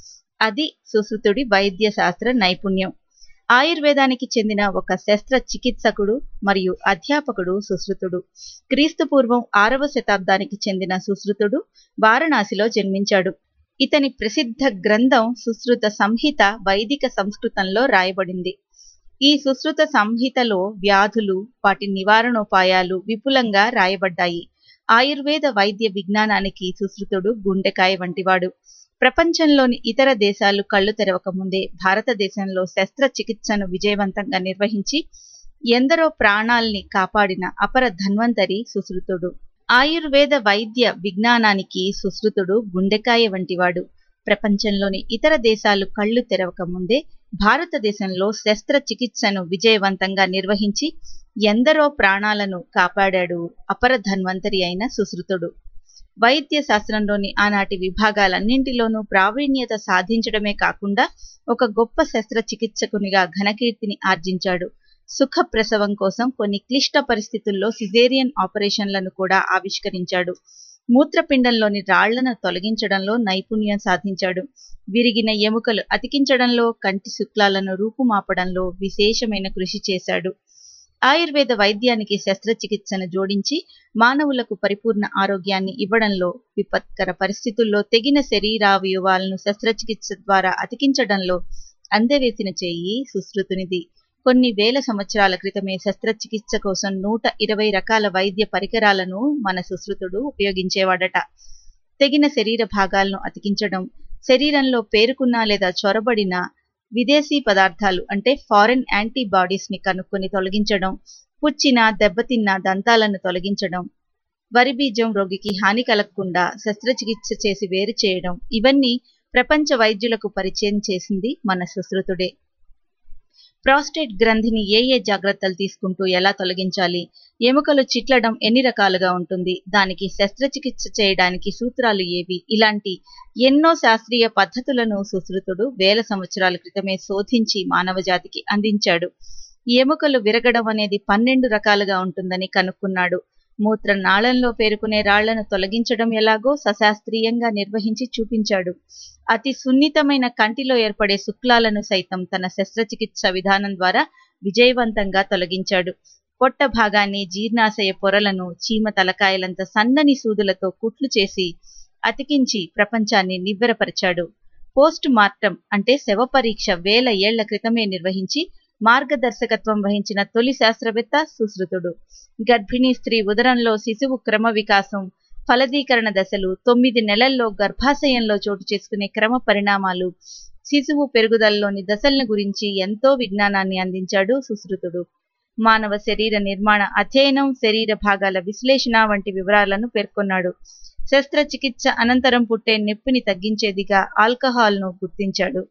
అది సుశ్రుతుడి వైద్య శాస్త్ర నైపుణ్యం. ఆయుర్వేదానికి చెందిన ఒక శస్త్రచికిత్సకుడు మరియు అధ్యాపకుడు సుశ్రుతుడు. క్రీస్తుపూర్వం 6వ శతాబ్దానికి చెందిన సుశ్రుతుడు వారణాసిలో జన్మించాడు. ఇతని ప్రసిద్ధ గ్రంథం సుశ్రుత సంహిత వైదిక సంస్కృతంలో రాయబడింది. ఈ సుశ్రుత సంహితలో వ్యాధులు, వాటి నివారణోపాయాలు విపులంగా రాయబడ్డాయి. ఆయుర్వేద వైద్య విజ్ఞానానికి సుశ్రుతుడు గుండెకాయ వంటివాడు. ప్రపంచంలోని ఇతర దేశాలు కళ్ళు తెరవకముందే భారతదేశంలో శస్త్రచికిత్సను విజయవంతంగా నిర్వహించి ఎందరో ప్రాణాల్ని కాపాడిన అపర ధన్వంతరి సుశ్రుతుడు. ఆయుర్వేద వైద్య విజ్ఞానానికి సుశ్రుతుడు గుండెకాయ వంటివాడు. ప్రపంచంలోని ఇతర దేశాలు కళ్ళు తెరవకముందే భారతదేశంలో శస్త్రచికిత్సను విజయవంతంగా నిర్వహించి ఎందరో ప్రాణాలను కాపాడాడు అపర ధన్వంతరి అయిన సుశ్రుతుడు. వైద్య శాస్త్రంలోని ఆనాటి విభాగాలన్నింటిలోనూ ప్రావీణ్యత సాధించడమే కాకుండా ఒక గొప్ప శస్త్రచికిత్సకునిగా ఘనకీర్తిని ఆర్జించాడు. సుఖ ప్రసవం కోసం కొన్ని క్లిష్ట పరిస్థితుల్లో సిజేరియన్ ఆపరేషన్లను కూడా ఆవిష్కరించాడు. మూత్రపిండంలోని రాళ్లను తొలగించడంలో నైపుణ్యం సాధించాడు. విరిగిన ఎముకలు అతికించడంలో, కంటి శుక్లాలను రూపుమాపడంలో విశేషమైన కృషి చేశాడు. ఆయుర్వేద వైద్యానికి శస్త్రచికిత్సను జోడించి మానవులకు పరిపూర్ణ ఆరోగ్యాన్ని ఇవ్వడంలో, విపత్కర పరిస్థితుల్లో తెగిన శరీరావయవాలను శస్త్రచికిత్స ద్వారా అతికించడంలో అందవేసిన చేయి సుశ్రుతునిది. కొన్ని వేల సంవత్సరాల క్రితమే శస్త్రచికిత్స కోసం 120 రకాల వైద్య పరికరాలను మన సుశ్రుతుడు ఉపయోగించేవాడట. తెగిన శరీర భాగాలను అతికించడం, శరీరంలో పేరుకున్న లేదా చొరబడిన విదేశీ పదార్థాలు అంటే ఫారెన్ యాంటీబాడీస్ ని కనుక్కొని తొలగించడం, పుచ్చిన దెబ్బతిన్న దంతాలను తొలగించడం, వరి బీజం రోగికి హాని కలగకుండా శస్త్రచికిత్స చేసి వేరు చేయడం, ఇవన్నీ ప్రపంచ వైద్యులకు పరిచయం చేసింది మన సుశ్రుతుడే. ప్రాస్టేట్ గ్రంథిని ఏ జాగ్రత్తలు తీసుకుంటూ ఎలా తొలగించాలి, ఎముకలు చిట్లడం ఎన్ని రకాలుగా ఉంటుంది, దానికి శస్త్రచికిత్స చేయడానికి సూత్రాలు ఏవి, ఇలాంటి ఎన్నో శాస్త్రీయ పద్ధతులను సుశ్రుతుడు వేల సంవత్సరాల క్రితమే శోధించి మానవజాతికి అందించాడు. ఎముకలు విరగడం అనేది 12 రకాలుగా ఉంటుందని కనుక్కున్నాడు. మూత్ర నాళంలో పేరుకునే రాళ్లను తొలగించడం ఎలాగో సశాస్త్రీయంగా నిర్వహించి చూపించాడు. అతి సున్నితమైన కంటిలో ఏర్పడే శుక్లాలను సైతం తన శస్త్రచికిత్స విధానం ద్వారా విజయవంతంగా తొలగించాడు. పొట్ట భాగాన్ని, జీర్ణాశయ పొరలను చీమ తలకాయలంత సన్నని సూదులతో కుట్లు చేసి అతికించి ప్రపంచాన్ని నివ్వెరపరిచాడు. పోస్ట్ మార్టం అంటే శవ పరీక్ష 1000 ఏళ్ల క్రితమే నిర్వహించి మార్గదర్శకత్వం వహించిన తొలి శాస్త్రవేత్త సుశ్రుతుడు. గర్భిణీ స్త్రీ ఉదరంలో శిశువు క్రమ వికాసం, ఫలదీకరణ దశలు, 9 నెలల్లో గర్భాశయంలో చోటు చేసుకునే క్రమ పరిణామాలు, శిశువు పెరుగుదలలోని దశలను గురించి ఎంతో విజ్ఞానాన్ని అందించాడు సుశ్రుతుడు. మానవ శరీర నిర్మాణ అధ్యయనం, శరీర భాగాల విశ్లేషణ వంటి వివరాలను పేర్కొన్నాడు. శస్త్రచికిత్స అనంతరం పుట్టే నొప్పిని తగ్గించేదిగా ఆల్కహాల్ను గుర్తించాడు.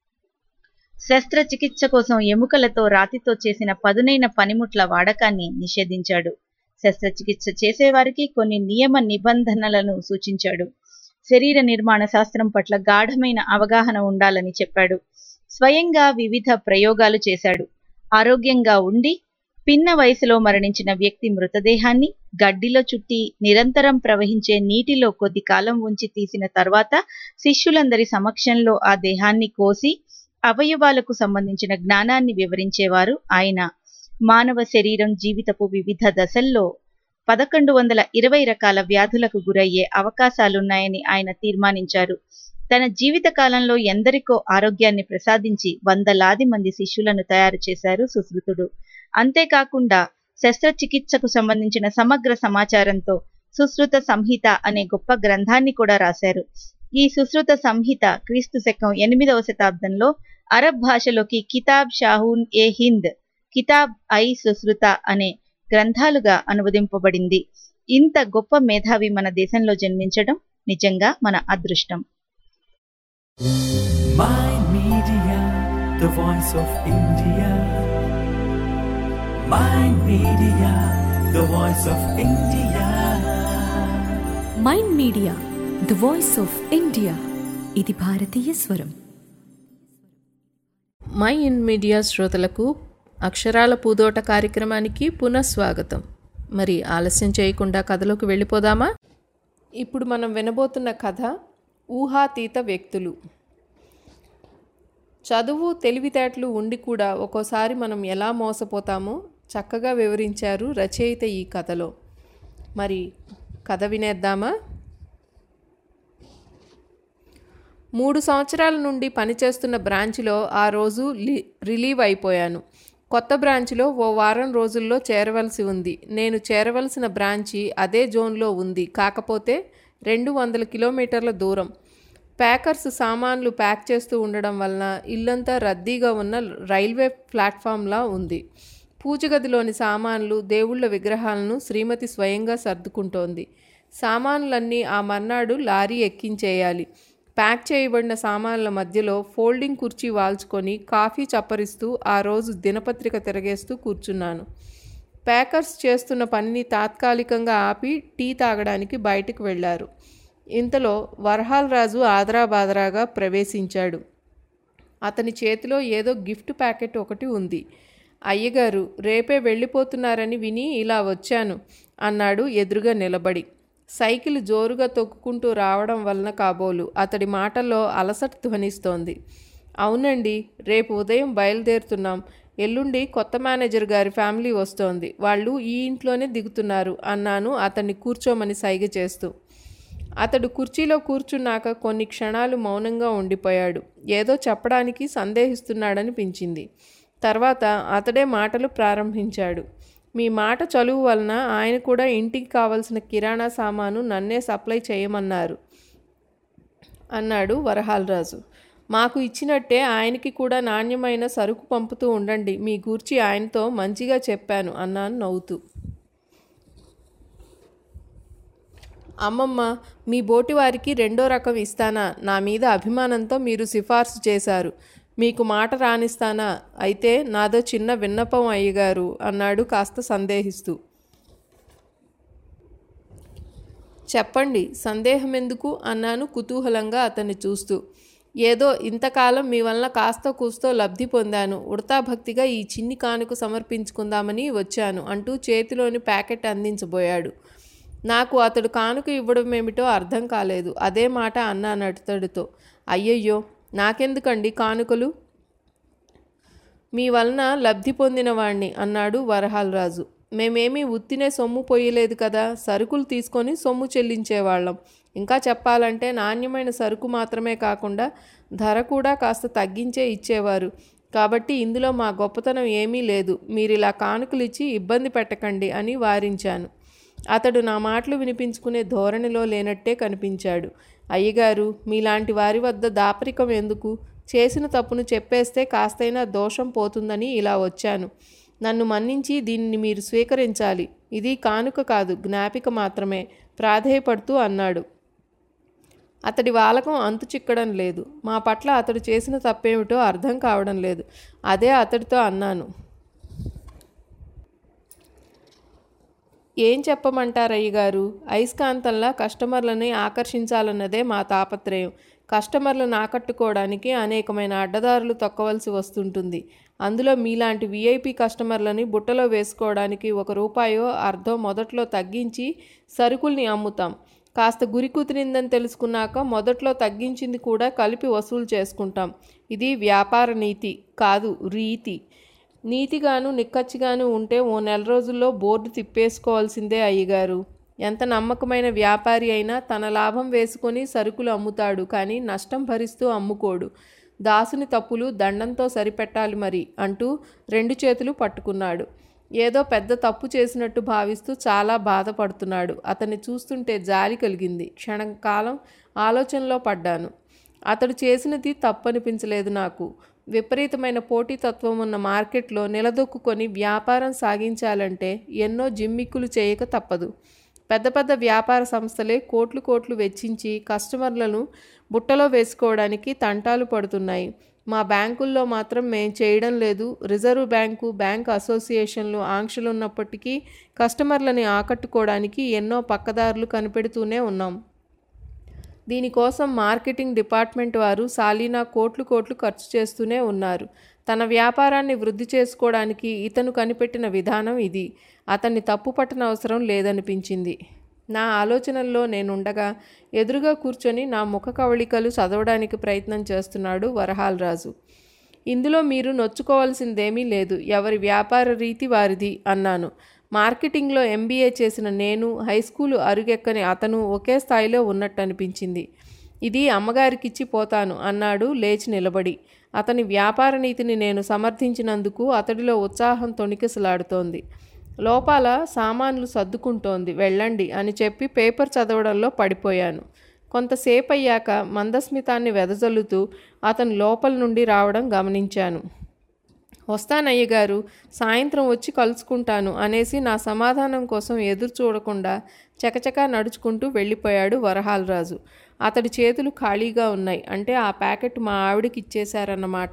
శస్త్రచికిత్స కోసం ఎముకలతో, రాతితో చేసిన పదునైన పనిముట్ల వాడకాన్ని నిషేధించాడు. శస్త్రచికిత్స చేసేవారికి కొన్ని నియమ నిబంధనలను సూచించాడు. శరీర నిర్మాణ శాస్త్రం పట్ల గాఢమైన అవగాహన ఉండాలని చెప్పాడు. స్వయంగా వివిధ ప్రయోగాలు చేశాడు. ఆరోగ్యంగా ఉండి పిన్న వయసులో మరణించిన వ్యక్తి మృతదేహాన్ని గడ్డిలో చుట్టి నిరంతరం ప్రవహించే నీటిలో కొద్ది కాలం ఉంచి తీసిన తర్వాత శిష్యులందరి సమక్షంలో ఆ దేహాన్ని కోసి అవయవాలకు సంబంధించిన జ్ఞానాన్ని వివరించేవారు ఆయన. మానవ శరీరం జీవితపు వివిధ దశల్లో 1120 రకాల వ్యాధులకు గురయ్యే అవకాశాలున్నాయని ఆయన తీర్మానించారు. తన జీవిత కాలంలో ఎందరికో ఆరోగ్యాన్ని ప్రసాదించి వందలాది మంది శిష్యులను తయారు చేశారు సుశ్రుతుడు. అంతేకాకుండా శస్త్రచికిత్సకు సంబంధించిన సమగ్ర సమాచారంతో సుశ్రుత సంహిత అనే గొప్ప గ్రంథాన్ని కూడా రాశారు. ఈ సుశ్రుత సంహిత క్రీస్తు శకం 8వ శతాబ్దంలో అరబ్ భాషలోకి కితాబ్ షాహూన్ ఏ హింద్, కితాబ్ ఐ సుశ్రుత అనే గ్రంథాలుగా అనువదింపబడింది. ఇంత గొప్ప మేధావి మన దేశంలో జన్మించడం నిజంగా మన అదృష్టం. Mind Media, the voice of India. Mind Media, the voice of India. Mind media the voice of India. ఇది భారతీయ స్వరం. మైండ్ మీడియా శ్రోతలకు అక్షరాల పూదోట కార్యక్రమానికి పునఃస్వాగతం. మరి ఆలస్యం చేయకుండా కథలోకి వెళ్ళిపోదామా? ఇప్పుడు మనం వినబోతున్న కథ ఊహాతీత వ్యక్తులు. చదువు తెలివితేటలు ఉండి కూడా ఒక్కోసారి మనం ఎలా మోసపోతామో చక్కగా వివరించారు రచయిత ఈ కథలో. మరి కథ వినేద్దామా? 3 సంవత్సరాల నుండి పనిచేస్తున్న బ్రాంచ్లో ఆ రోజు రిలీవ్ అయిపోయాను. కొత్త బ్రాంచ్లో ఓ వారం రోజుల్లో చేరవలసి ఉంది. నేను చేరవలసిన బ్రాంచి అదే జోన్లో ఉంది, కాకపోతే 200 కిలోమీటర్ల దూరం. ప్యాకర్స్ సామాన్లు ప్యాక్ చేస్తూ ఉండడం వలన ఇల్లంతా రద్దీగా ఉన్న రైల్వే ప్లాట్ఫామ్లా ఉంది. పూజగదిలోని సామాన్లు, దేవుళ్ల విగ్రహాలను శ్రీమతి స్వయంగా సర్దుకుంటోంది. సామాన్లన్నీ ఆ మర్నాడు లారీ ఎక్కించేయాలి. ప్యాక్ చేయబడిన సామాన్ల మధ్యలో ఫోల్డింగ్ కుర్చీ వాల్చుకొని కాఫీ చప్పరిస్తూ ఆ రోజు దినపత్రిక తిరగేస్తూ కూర్చున్నాను. ప్యాకర్స్ చేస్తున్న పనిని తాత్కాలికంగా ఆపి టీ తాగడానికి బయటకు వెళ్లారు. ఇంతలో వరహాల్ రాజు ఆదరాబాదరాగా ప్రవేశించాడు. అతని చేతిలో ఏదో గిఫ్ట్ ప్యాకెట్ ఒకటి ఉంది. అయ్యగారు రేపే వెళ్ళిపోతున్నారని విని ఇలా వచ్చాను అన్నాడు ఎదురుగా నిలబడి. సైకిల్ జోరుగా తొక్కుకుంటూ రావడం వలన కాబోలు అతడి మాటల్లో అలసట ధ్వనిస్తోంది. అవునండి, రేపు ఉదయం బయలుదేరుతున్నాం. ఎల్లుండి కొత్త మేనేజర్ గారి ఫ్యామిలీ వస్తోంది. వాళ్ళు ఈ ఇంట్లోనే దిగుతున్నారు అన్నాను అతన్ని కూర్చోమని సైగ చేస్తూ. అతడు కుర్చీలో కూర్చున్నాక కొన్ని క్షణాలు మౌనంగా ఉండిపోయాడు. ఏదో చెప్పడానికి సందేహిస్తున్నాడనిపించింది. తర్వాత అతడే మాటలు ప్రారంభించాడు. మీ మాట చలువు వలన ఆయన కూడా ఇంటికి కావలసిన కిరాణా సామాను నన్నే సప్లై చేయమన్నారు అన్నాడు వరహాలరాజు. మాకు ఇచ్చినట్టే ఆయనకి కూడా నాణ్యమైన సరుకు పంపుతూ ఉండండి. మీ గూర్చి ఆయనతో మంచిగా చెప్పాను అన్నాను నవ్వుతూ. అమ్మమ్మ, మీ బోటి వారికి 2వ రకం ఇస్తానా? నా మీద అభిమానంతో మీరు సిఫార్సు చేశారు. మీకు మాట రానిస్తానా? అయితే నాదో చిన్న విన్నపం అయ్యగారు అన్నాడు కాస్త సందేహిస్తూ. చెప్పండి, సందేహం ఎందుకు అన్నాను కుతూహలంగా అతన్ని చూస్తూ. ఏదో ఇంతకాలం మీ వలన కాస్త కూస్తో లబ్ధి పొందాను. ఉడతా భక్తిగా ఈ చిన్ని కానుక సమర్పించుకుందామని వచ్చాను అంటూ చేతిలోని ప్యాకెట్ అందించబోయాడు. నాకు అతడు కానుక ఇవ్వడం ఏమిటో అర్థం కాలేదు. అదే మాట అన్నాను అతడితో. అయ్యయ్యో, నాకెందుకండి కానుకలు? మీ వలన లబ్ధి పొందిన వాణ్ణి అన్నాడు వరహాలరాజు. మేమేమీ ఉత్తినే సొమ్ము పోయలేదు కదా, సరుకులు తీసుకొని సొమ్ము చెల్లించేవాళ్ళం. ఇంకా చెప్పాలంటే నాణ్యమైన సరుకు మాత్రమే కాకుండా ధర కూడా కాస్త తగ్గించే ఇచ్చేవారు. కాబట్టి ఇందులో మా గొప్పతనం ఏమీ లేదు. మీరిలా కానుకలు ఇచ్చి ఇబ్బంది పెట్టకండి అని వారించాను. అతడు నా మాటలు వినిపించుకునే ధోరణిలో లేనట్టే కనిపించాడు. అయ్యగారు, మీలాంటి వారి వద్ద దాపరికం ఎందుకు? చేసిన తప్పును చెప్పేస్తే కాస్తైనా దోషం పోతుందని ఇలా వచ్చాను. నన్ను మన్నించి దీనిని మీరు స్వీకరించాలి. ఇది కానుక కాదు, జ్ఞాపిక మాత్రమే ప్రాధేయపడుతూ అన్నాడు. అతడి వాలకం అంతు చిక్కడం లేదు. మా పట్ల అతడు చేసిన తప్పేమిటో అర్థం కావడం లేదు. అదే అతడితో అన్నాను. ఏం చెప్పమంటారయ్య గారు? అయస్కాంతంలా కస్టమర్లని ఆకర్షించాలన్నదే మా తాపత్రయం. కస్టమర్లను ఆకట్టుకోవడానికి అనేకమైన అడ్డదారులు తొక్కవలసి వస్తుంటుంది. అందులో మీలాంటి విఐపి కస్టమర్లని బుట్టలో వేసుకోవడానికి ₹1 అర్ధో మొదట్లో తగ్గించి సరుకుల్ని అమ్ముతాం. కాస్త గురి కుదిరిందని తెలుసుకున్నాక మొదట్లో తగ్గించింది కూడా కలిపి వసూలు చేసుకుంటాం. ఇది వ్యాపార నీతి కాదు, రీతి. నీతిగాను నిక్కచ్చిగాను ఉంటే ఓ నెల రోజుల్లో బోర్డు తిప్పేసుకోవాల్సిందే అయ్యగారు. ఎంత నమ్మకమైన వ్యాపారి అయినా తన లాభం వేసుకొని సరుకులు అమ్ముతాడు, కానీ నష్టం భరిస్తూ అమ్ముకోడు. దాసుని తప్పులు దండంతో సరిపెట్టాలి మరి అంటూ 2 చేతులు పట్టుకున్నాడు. ఏదో పెద్ద తప్పు చేసినట్టు భావిస్తూ చాలా బాధపడుతున్నాడు. అతన్ని చూస్తుంటే జాలి కలిగింది. క్షణకాలం ఆలోచనలో పడ్డాను. అతడు చేసినది తప్పనిపించలేదు నాకు. విపరీతమైన పోటీతత్వం ఉన్న మార్కెట్లో నిలదొక్కుని వ్యాపారం సాగించాలంటే ఎన్నో జిమ్మిక్కులు చేయక తప్పదు. పెద్ద పెద్ద వ్యాపార సంస్థలే కోట్లు వెచ్చించి కస్టమర్లను బుట్టలో వేసుకోవడానికి తంటాలు పడుతున్నాయి. మా బ్యాంకుల్లో మాత్రం మేం చేయడం లేదు. రిజర్వ్ బ్యాంకు, బ్యాంక్ అసోసియేషన్లు ఆంక్షలున్నప్పటికీ కస్టమర్లని ఆకట్టుకోవడానికి ఎన్నో పక్కదారులు కనిపెడుతూనే ఉన్నాం. దీనికోసం మార్కెటింగ్ డిపార్ట్మెంట్ వారు సాలీనా కోట్లు ఖర్చు చేస్తూనే ఉన్నారు. తన వ్యాపారాన్ని వృద్ధి చేసుకోవడానికి ఇతను కనిపెట్టిన విధానం ఇది. అతన్ని తప్పు పట్టనవసరం లేదనిపించింది. నా ఆలోచనల్లో నేనుండగా ఎదురుగా కూర్చొని నా ముఖ కవళికలు చదవడానికి ప్రయత్నం చేస్తున్నాడు వరహాలరాజు. ఇందులో మీరు నొచ్చుకోవాల్సిందేమీ లేదు, ఎవరి వ్యాపార రీతి వారిది అన్నాను. మార్కెటింగ్లో MBA చేసిన నేను, హై స్కూలు అరుగెక్కని అతను ఒకే స్థాయిలో ఉన్నట్టు అనిపించింది. ఇది అమ్మగారికిచ్చి పోతాను అన్నాడు లేచి నిలబడి. అతని వ్యాపార నీతిని నేను సమర్థించినందుకు అతడిలో ఉత్సాహం తొణికిసలాడుతోంది. లోపల సామాన్లు సర్దుకుంటోంది, వెళ్ళండి అని చెప్పి పేపర్ చదవడంలో పడిపోయాను. కొంతసేపు అయ్యాక మందస్మితాన్ని వెదజల్లుతూ అతను లోపల నుండి రావడం గమనించాను. వస్తానయ్యగారు, సాయంత్రం వచ్చి కలుసుకుంటాను అనేసి నా సమాధానం కోసం ఎదురు చూడకుండా చకచకా నడుచుకుంటూ వెళ్ళిపోయాడు వరహాలరాజు. అతడి చేతులు ఖాళీగా ఉన్నాయి, అంటే ఆ ప్యాకెట్ మా ఆవిడకి ఇచ్చేశారన్నమాట.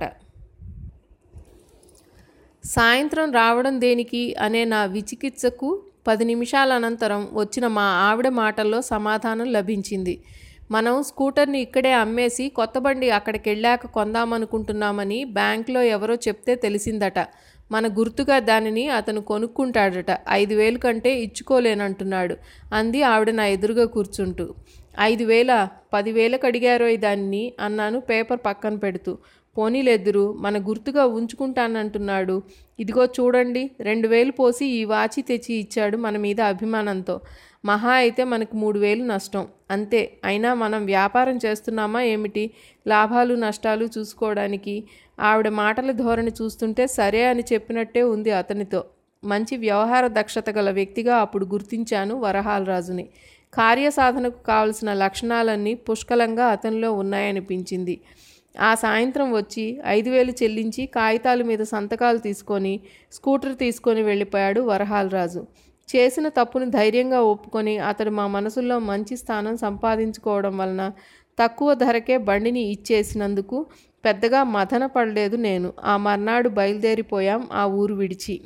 సాయంత్రం రావడం దేనికి అనే నా విచికిత్సకు 10 నిమిషాల అనంతరం వచ్చిన మా ఆవిడ మాటల్లో సమాధానం లభించింది. మనం స్కూటర్ని ఇక్కడే అమ్మేసి కొత్త బండి అక్కడికి వెళ్ళాక కొందామనుకుంటున్నామని బ్యాంకులో ఎవరో చెప్తే తెలిసిందట. మన గుర్తుగా దానిని అతను కొనుక్కుంటాడట. 5,000 కంటే ఇచ్చుకోలేనంటున్నాడు అంది ఆవిడ నా ఎదురుగా కూర్చుంటూ. 5,000? 10,000కి అడిగారోయ్ దాన్ని అన్నాను పేపర్ పక్కన పెడుతూ. పోనీలెద్దురు, మన గుర్తుగా ఉంచుకుంటానంటున్నాడు. ఇదిగో చూడండి, 2,000 పోసి ఈ వాచి తెచ్చి ఇచ్చాడు మన మీద అభిమానంతో. మహా అయితే మనకు 3,000 నష్టం అంతే. అయినా మనం వ్యాపారం చేస్తున్నామా ఏమిటి, లాభాలు నష్టాలు చూసుకోవడానికి? ఆవిడ మాటల ధోరణి చూస్తుంటే సరే అని చెప్పినట్టే ఉంది అతనితో. మంచి వ్యవహార దక్షత గల వ్యక్తిగా అప్పుడు గుర్తించాను వరహాలరాజుని. కార్యసాధనకు కావలసిన లక్షణాలన్నీ పుష్కలంగా అతనిలో ఉన్నాయనిపించింది. ఆ సాయంత్రం వచ్చి 5,000 చెల్లించి కాగితాల మీద సంతకాలు తీసుకొని స్కూటర్ తీసుకొని వెళ్ళిపోయాడు వరహాలరాజు. చేసిన తప్పును ధైర్యంగా ఒప్పుకొని అతడు మా మనసుల్లో మంచి స్థానం సంపాదించుకోవడం వలన తక్కువ ధరకే బండిని ఇచ్చేసినందుకు పెద్దగా మదన పడలేదు నేను. ఆ మర్నాడు బయలుదేరిపోయాం ఆ ఊరు విడిచి.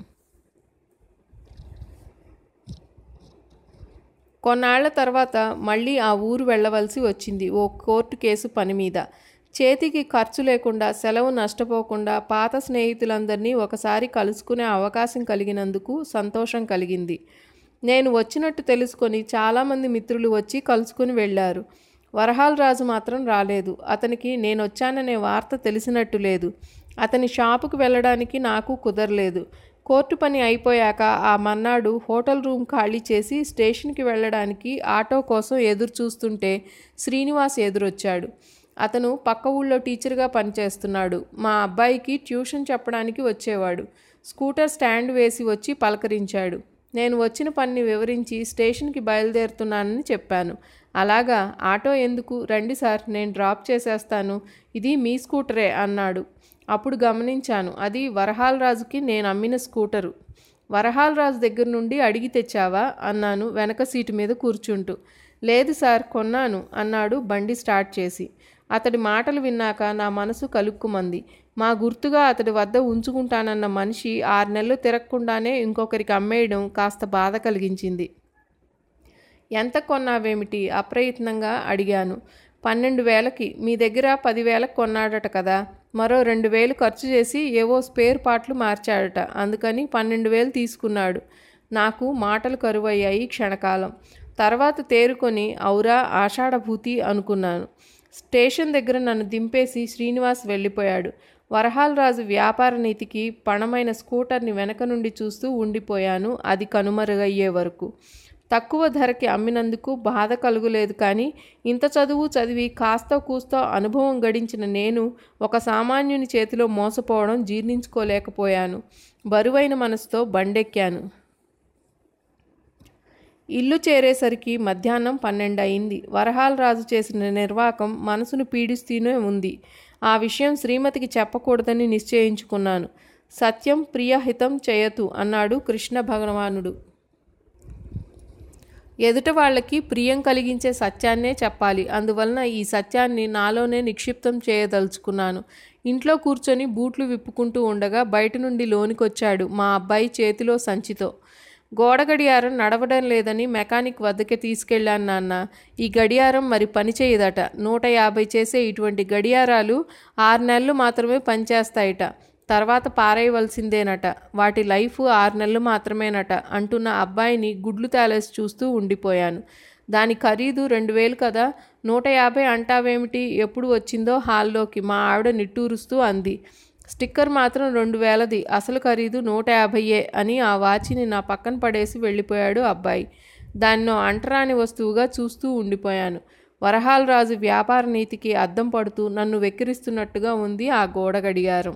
కొన్నాళ్ల తర్వాత మళ్ళీ ఆ ఊరు వెళ్ళవలసి వచ్చింది ఓ కోర్టు కేసు పని మీద. చేతికి ఖర్చు లేకుండా, సెలవు నష్టపోకుండా పాత స్నేహితులందరినీ ఒకసారి కలుసుకునే అవకాశం కలిగినందుకు సంతోషం కలిగింది. నేను వచ్చినట్టు తెలుసుకొని చాలామంది మిత్రులు వచ్చి కలుసుకుని వెళ్ళారు. వరహాలరాజు మాత్రం రాలేదు. అతనికి నేను వచ్చాననే వార్త తెలిసినట్టు లేదు. అతని షాపుకు వెళ్ళడానికి నాకు కుదరలేదు. కోర్టు పని అయిపోయాక ఆ మర్నాడు హోటల్ రూమ్ ఖాళీ చేసి స్టేషన్కి వెళ్ళడానికి ఆటో కోసం ఎదురు చూస్తుంటే శ్రీనివాస్ ఎదురొచ్చాడు. అతను పక్క ఊళ్ళో టీచర్గా పనిచేస్తున్నాడు. మా అబ్బాయికి ట్యూషన్ చెప్పడానికి వచ్చేవాడు. స్కూటర్ స్టాండ్ వేసి వచ్చి పలకరించాడు. నేను వచ్చిన పనిని వివరించి స్టేషన్కి బయలుదేరుతున్నానని చెప్పాను. అలాగా, ఆటో ఎందుకు, రండి సార్, నేను డ్రాప్ చేసేస్తాను, ఇది మీ స్కూటరే అన్నాడు. అప్పుడు గమనించాను, అది వరహాలరాజుకి నేను అమ్మిన స్కూటరు. వరహాలరాజు దగ్గర నుండి అడిగి తెచ్చావా అన్నాను వెనక సీటు మీద కూర్చుంటూ. లేదు సార్, కొన్నాను అన్నాడు బండి స్టార్ట్ చేసి. అతడి మాటలు విన్నాక నా మనసు కలుక్కుమంది. మా గుర్తుగా అతడి వద్ద ఉంచుకుంటానన్న మనిషి 6 నెలలు తిరగకుండానే ఇంకొకరికి అమ్మేయడం కాస్త బాధ కలిగించింది. ఎంత కొన్నావేమిటి అప్రయత్నంగా అడిగాను. 12,000కి. మీ దగ్గర 10,000కి కొన్నాడట కదా. మరో 2,000 ఖర్చు చేసి ఏవో స్పేర్ పార్ట్లు మార్చాడట. అందుకని 12,000 తీసుకున్నాడు. నాకు మాటలు కరువయ్యాయి క్షణకాలం. తర్వాత తేరుకొని ఔరా ఆషాఢభూతి అనుకున్నాను. స్టేషన్ దగ్గర నన్ను దింపేసి శ్రీనివాస్ వెళ్ళిపోయాడు. వరహాలరాజు వ్యాపార నీతికి పణమైన స్కూటర్ని వెనక నుండి చూస్తూ ఉండిపోయాను అది కనుమరుగయ్యే వరకు. తక్కువ ధరకి అమ్మినందుకు బాధ కలుగులేదు, కానీ ఇంత చదువు చదివి కాస్తో కూస్తో అనుభవం గడించిన నేను ఒక సామాన్యుని చేతిలో మోసపోవడం జీర్ణించుకోలేకపోయాను. బరువైన మనసుతో బండెక్కాను. ఇల్లు చేరేసరికి మధ్యాహ్నం 12 అయింది. వరహాలరాజు చేసిన నిర్వాకం మనసును పీడిస్తూనే ఉంది. ఆ విషయం శ్రీమతికి చెప్పకూడదని నిశ్చయించుకున్నాను. సత్యం ప్రియహితం చేయతు అన్నాడు కృష్ణ భగవానుడు. ఎదుట వాళ్ళకి ప్రియం కలిగించే సత్యాన్నే చెప్పాలి. అందువలన ఈ సత్యాన్ని నాలోనే నిక్షిప్తం చేయదలుచుకున్నాను. ఇంట్లో కూర్చొని బూట్లు విప్పుకుంటూ ఉండగా బయట నుండి లోనికొచ్చాడు మా అబ్బాయి చేతిలో సంచితో. గోడ గడియారం నడవడం లేదని మెకానిక్ వద్దకే తీసుకెళ్ళాను నాన్న. ఈ గడియారం మరి పని చేయదట. 150 చేసే ఇటువంటి గడియారాలు 6 నెలలు మాత్రమే పనిచేస్తాయట. తర్వాత పారేయవలసిందేనట. వాటి లైఫ్ 6 నెలలు మాత్రమేనట అంటున్న అబ్బాయిని గుడ్లు తేలేసి చూస్తూ ఉండిపోయాను. దాని ఖరీదు 2,000 కదా. 150 అంటావేమిటి? ఎప్పుడు వచ్చిందో హాల్లోకి మా ఆవిడ నిట్టూరుస్తూ అంది. స్టిక్కర్ మాత్రం 2000ది, అసలు ఖరీదు 150 అని ఆ వాచిని నా పక్కన పడేసి వెళ్ళిపోయాడు అబ్బాయి. దాన్నో అంటరాని వస్తువుగా చూస్తూ ఉండిపోయాను. వరహాలరాజు వ్యాపార నీతికి అద్దం పడుతూ నన్ను వెక్కిరిస్తున్నట్టుగా ఉంది ఆ గోడ గడియారం.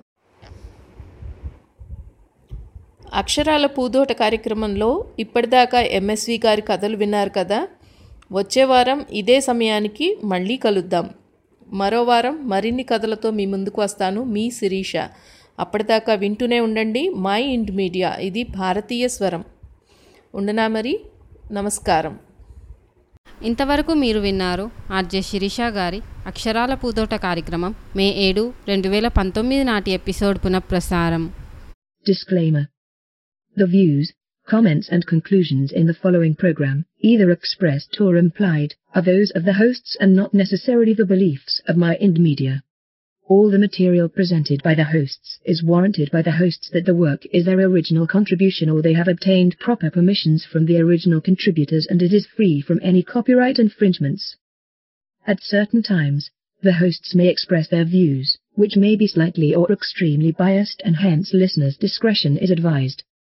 అక్షరాల పూదోట కార్యక్రమంలో ఇప్పటిదాకా ఎంఎస్వి గారి కథలు విన్నారు కదా. వచ్చే వారం ఇదే సమయానికి మళ్ళీ కలుద్దాం. మరో వారం మరిన్ని కథలతో మీ ముందుకు వస్తాను. మీ శిరీష. అప్పటిదాకా వింటూనే ఉండండి మై ఇండ్ మీడియా, ఇది భారతీయ స్వరం. ఉండనా మరి. నమస్కారం. ఇంతవరకు మీరు విన్నారు ఆర్జే శిరీష గారి అక్షరాల పూదోట కార్యక్రమం మే 7, 2019 నాటి ఎపిసోడ్ పునఃప్రసారం. Disclaimer. The views, comments and conclusions in the following program, either expressed or implied, are those of the hosts and not necessarily the beliefs of My Ind Media. All the material presented by the hosts is warranted by the hosts that the work is their original contribution or they have obtained proper permissions from the original contributors and it is free from any copyright infringements. At certain times, the hosts may express their views, which may be slightly or extremely biased and hence listeners' discretion is advised.